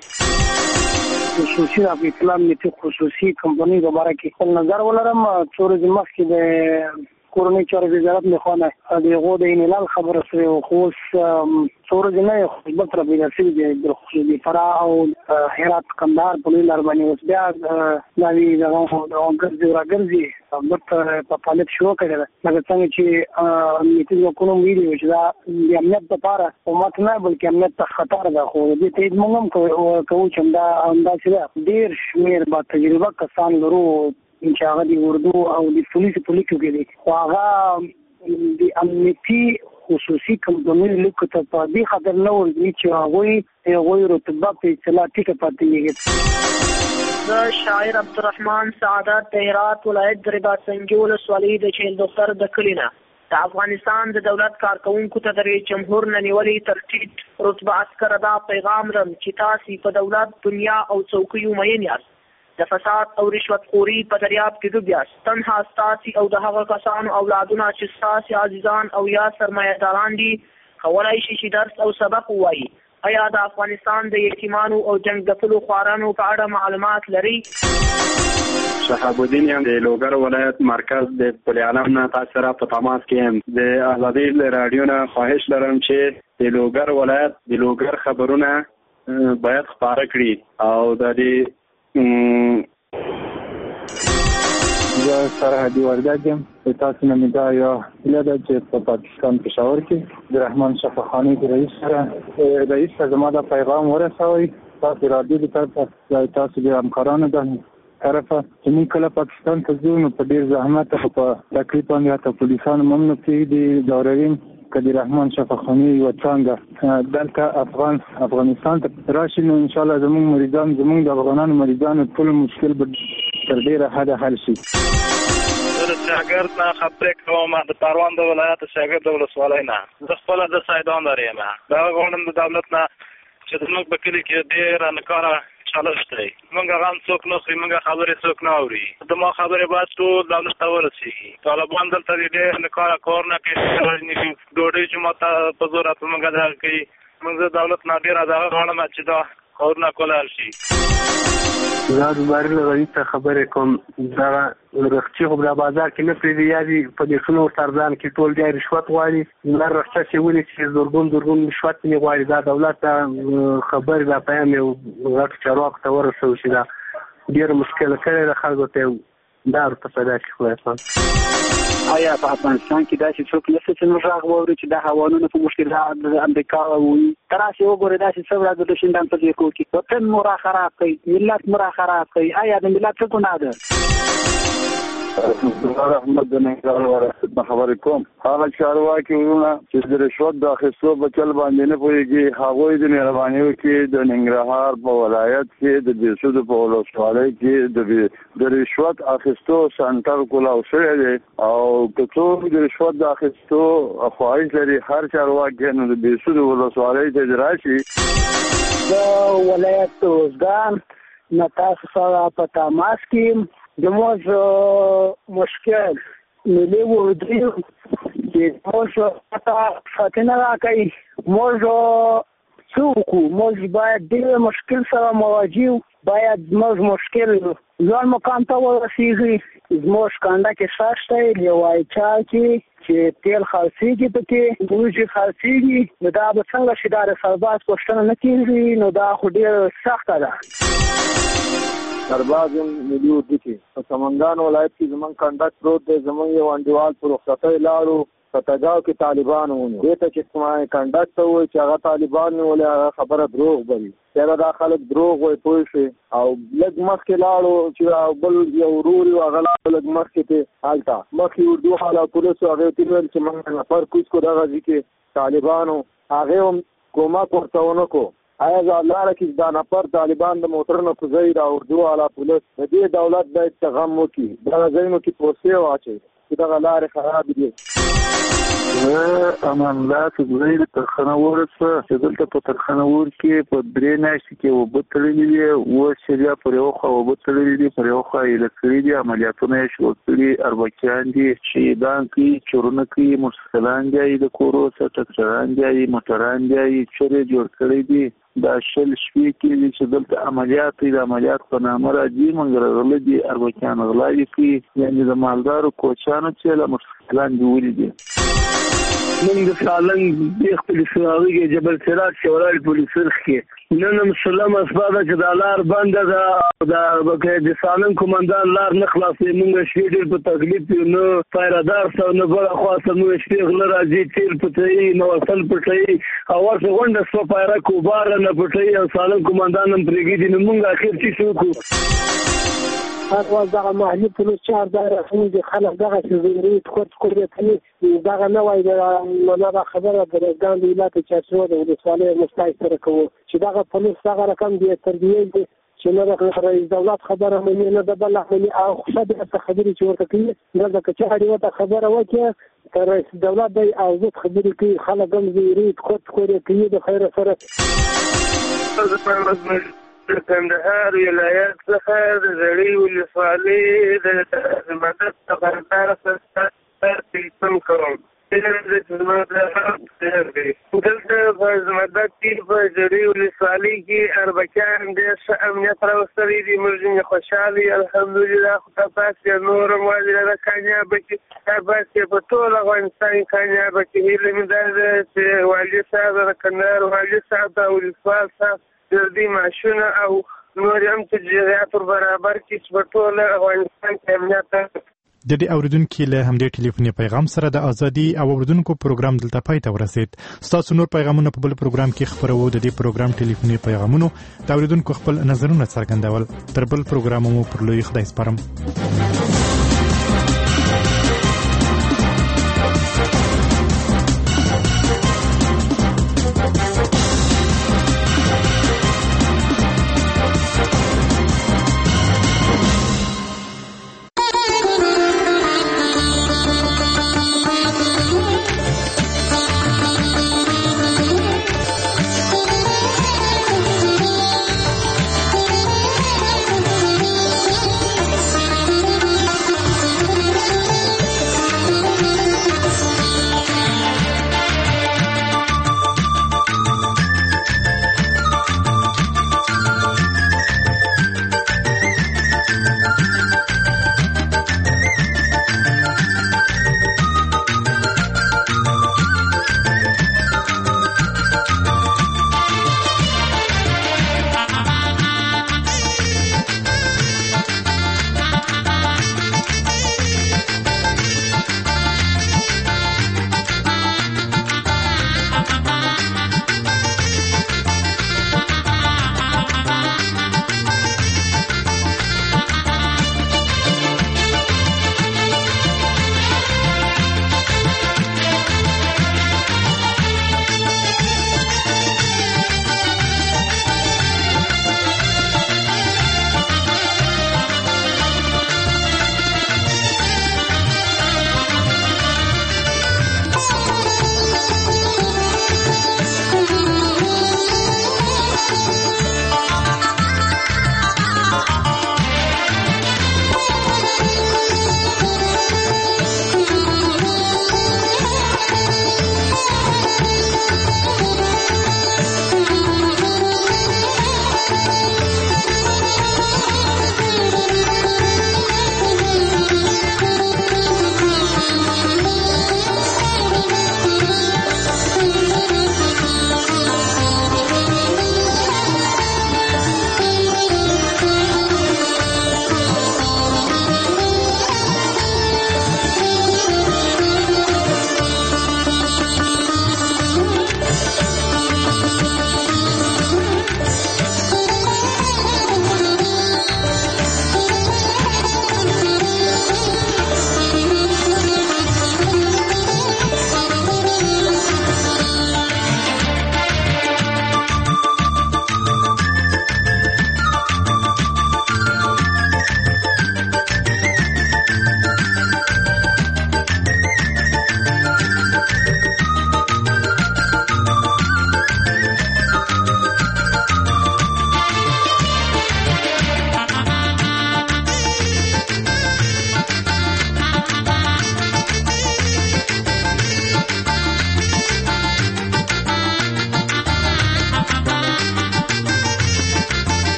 خصوصي د اسلام نیټي خصوصي کمپنۍ په اړه کې خپل نظر ولرم. څو ورځې مخکې د کورنۍ چارو وزارت مخونه د هغو د انحلال خبره شوې وه. خو اوس څو ورځې نه یې خو بل پیدا شوي دي بالخصوص د فراه او هرات کندهار په لوی لار باندې اوس بیا دا وي دغه ګرځي راګرځي بېرته په فعالیت شروع کړې ده. لکه څنګه چې امنیتي ځواکونو ویلي وو چې دا د امنیت دپاره امت نه بلکې امنیت ته خطر ده. خو د دې تایید موږ هم کوو چې همدا همداسې ده. ډېر شمېر با تجربه کسان لرو چې هغه د اردو او د پولیسو په لیکو کې دي. خو هغه د امنیتي خصوصي کمپنیو لیکو ته په دې خاطر نه ورځي چې هغوی هغوی رتبه په اصطلاح ټیټه پاتې کېږي. زه شاعر عبدالرحمن سعادت د هرات ولایت د رباط سنجي ولسوالۍ د چیل دفتر د کلي نه د افغانستان د دولت کارکوونکو ته د رئیس جمهور نه نیولې تر ټیټ رتبه عسکر دا پیغام رم چې تاسې په دولت دنیا او څوکیو مین یاست. د فساد او رشوت خوري په دریاب کې ډوب یاست. تنها ستاسې او د هغه کسانو اولادونه چې ستاسې عزیزان او یا سرمایه‌داران دي کولی شي چې درس او سبق ووایي. آیا د افغانستان د یتیمانو او جنګ ځپلو خوارانو په اړه معلومات لري؟ شهاب الدین یم د لوګر ولایت مرکز د پل علم نه تاسو سره په تماس کې یم. د ازادي رادیو نه خواهش لرم چې د لوګر ولایت د لوګر خبرونه باید خپاره کړي او د دې زه سرحدي وردګ یم. تاسو نه مې دا یو هیله ده چې په پاکستان پېښور کې د رحمان شفاخاني د رئیس سره رئیس ته زما دا پیغام ورسوئ. تاسو رادیو د طرفه تاسو د همکارانو د طرفه چې موږ کله پاکستان ته ځو نو په ډېر زحمت او په تکلیف باندې حتی پولیسانو هم نه پرېږدي ډاروین که د رحمان شفاخاني یوه څانګه دلته افغان افغانستان ته راشي نو انشاءالله زموږ مریضان زموږ د افغانانو مریضانو ټول مشکل به تر ډېره حده حل شي. زه د شاګرد نه خبرې کوم د پروان د ولایت شاګرد د ولسوالۍ نه. زه خپله د سایدان لرې یم. دا غواړم د دولت نه چې زموږ په کلي کې ډېره نکاره چالش دی. موږ هغه هم څوک نه خوري. موږ خبرې څوک نه اوري. زما خبرې باید ټول دولت ته ورسېږي. طالبان دلته ډېر نکاره کار نه کوي. ډوډۍ چې ما ته په زور په موږ دغه کوي. موږ د دولت نه ډېره دغه غواړم چې دا کارونه کولای شي. زه د بهرل رئیس ته خبرې کوم. دغه رخچې خو په بازار کې نه پرېږدي. یا دي په دې ښونو سرځان کې ټول بیا رشوت غواړي. لر رخچه چې ولي چې زرګون زرګون رشوت یې غواړي. دا دولت ته خبرې دا پیام یو غټ چارواکو ته ورسوي چې دا ډېره مشکله کړې ده خلکو ته. دا ورته پیدا شي خدای پاک. آیا په افغانستان کې داسې څوک نشته چې موږ غږ واورو چې دا هوانونه په مشکلات د امریکا وایي؟ ته راسې وګورې داسې څه ورځ د شینډان په ځای کې وطن مو را خراب کوي. ملت مو را خراب کوي. آیا د ملت څه ګناه ده؟ احمد د ننګرهار ورسته خبرې کوم. هغه چارواکي ورونه چې د رشوت د اخیستو په چل باندې نه پوهېږي هغوی د مهرباني وکړي د ننګرهار په ولایت کې د بېسودو په ولسوالۍ کې د رشوت اخیستو سنټر کولاو شوی دی او که څوک د رشوت د اخیستو خواهش لري هر چارواکي نو د بېسودو ولسوالۍ ته راشي. د ولایت اوزګان نه تاسو سره په تماس کې زموږ مشکل ملي وردیو چې موږ پتا ساتنه راکوي. موږ څه وکړو؟ موږ باید ډېر مشکل سره مواجه باید موږ مشکل ځان مقام ته ورسېږي. زموږ کنډه کې شته یو وایچا کې چې تیل خالصېږي پکې وریجې خالصېږي، نو دا به څنګه چې دا د سرباز پوښتنه نه کېږي، نو دا خو ډېر سخته ده. سرباز یم ملي اردو کې په سمنګان ولایت کې زمونږ کنډک پروت دی. زمونږ یو انډیوال په رخصتۍ لاړو په تګاو کې طالبان ونیو. دې ته چې کومه کنډک ته وایي چې هغه طالبان نیولې، هغه خبره دروغ بلي. یاره دا خلک دروغ وایي پوه شوې. او لږ مخکې لاړو چې بل یو ورور یو هغه لاړو لږ مخکې ته هلته مخکې اردو حاله پولیسو هغې ورته وویل چې موږ نفر کوز کړو دغه ځای کې طالبانو، هغې هم کومک ورته ونه کړو. آیا زه لاره کې دا نفر طالبان د موټر نه کوزوي دا اردو والا پولیس د دې دولت باید څه غم وکړي، دغه ځایونو کې پوستې واچوي چې دغه لارې خرابې دي. زه امان الله تګزی د ترخانور څخه چې دلته په ترخانور کې په درې میاشتې کې اوبه تړلې دي. اوس چې بیا پر یو خوا اوبه تړلې دي، پر یو خوا یې ایله کړي دي، عملیاتونه یې شروع کړي. اربکیان دي، شهیدان کوي، چورونه کوي، موټرسایکلان بیایي د کورو څخه، ټکټران بیایي، موټران بیایي، چورې جوړ کړی دي. دا شل شپې کېږي چې دلته عملیات دي، د عملیات په نامه راځي. موږ راغلي دي اربکیان غلاوې کوي، یعنې د مالدارو کوچیانو چې له موټرسایکلان نیولي دي. موږ د سالنګ د خپل سراغي کې جبل سراج چې ولاړ پولیس سرخ کې نن هم سلام اسباده چې د لار بنده ده، د د سالنګ کومندان لار نه خلاصې. موږ شپې ډېر په تکلیف نه پایرادار سره نه بل خاصه موږ شپې غل راځي تیر پټي نو وصل پټي او ورته غونډه سو پایرا کوبار نه پټي او سالنګ کومندان هم پرېږدي. نو موږ اخر چې شو کو هر واز دغه محلي پولیس چار دا رسمي دي خلک دغه چې زیري تخوت کوي ته دغه نه وای دا دا خبره د ګاند ولایت چارچو د ولسوالۍ مستای سره کوي چې دغه پولیس دغه رقم دی تربیه دي چې نه د رئیس دولت خبره مې نه د بل اخلي او خو د خبرې چې ورته کوي دا که چا دی وته خبره وکړي تر رئیس دولت دی او زه خبرې کوي خلک هم زیري تخوت کوي کوي د خیر سره. د کندهار ولایت څخه د زړې ولسوالۍ د مدد خبردار سره تلفون کوم. دلته په مدد کې په زړې ولسوالۍ کې اربکیان ډېر ښه امنیت راوستلی دي. موږ خوشحالي الحمدلله. خدای پاک یې نور هم واجره کامیابه کړي. خدای پاک یې په ټول افغانستان کې کامیابه کړي. هیله مې دا ده چې والي صاحب د کندهار والي صاحب او ولسوال صاحب د دې معاشونه او نور هم تجهیزات برابر کړي چې په ټول افغانستان کې امنیت. د دې اوریدونکو له همدې ټلیفوني پیغام سره د ازادي او اوریدونکو پروګرام دلته پای ته ورسید. تاسو نور پیغامونه په بل پروګرام کې خبرو. د دې پروګرام ټلیفوني پیغامونو د اوریدونکو خپل نظرونه څرګندول. تر بل پروګرام مو پر لوی خدای سپارم.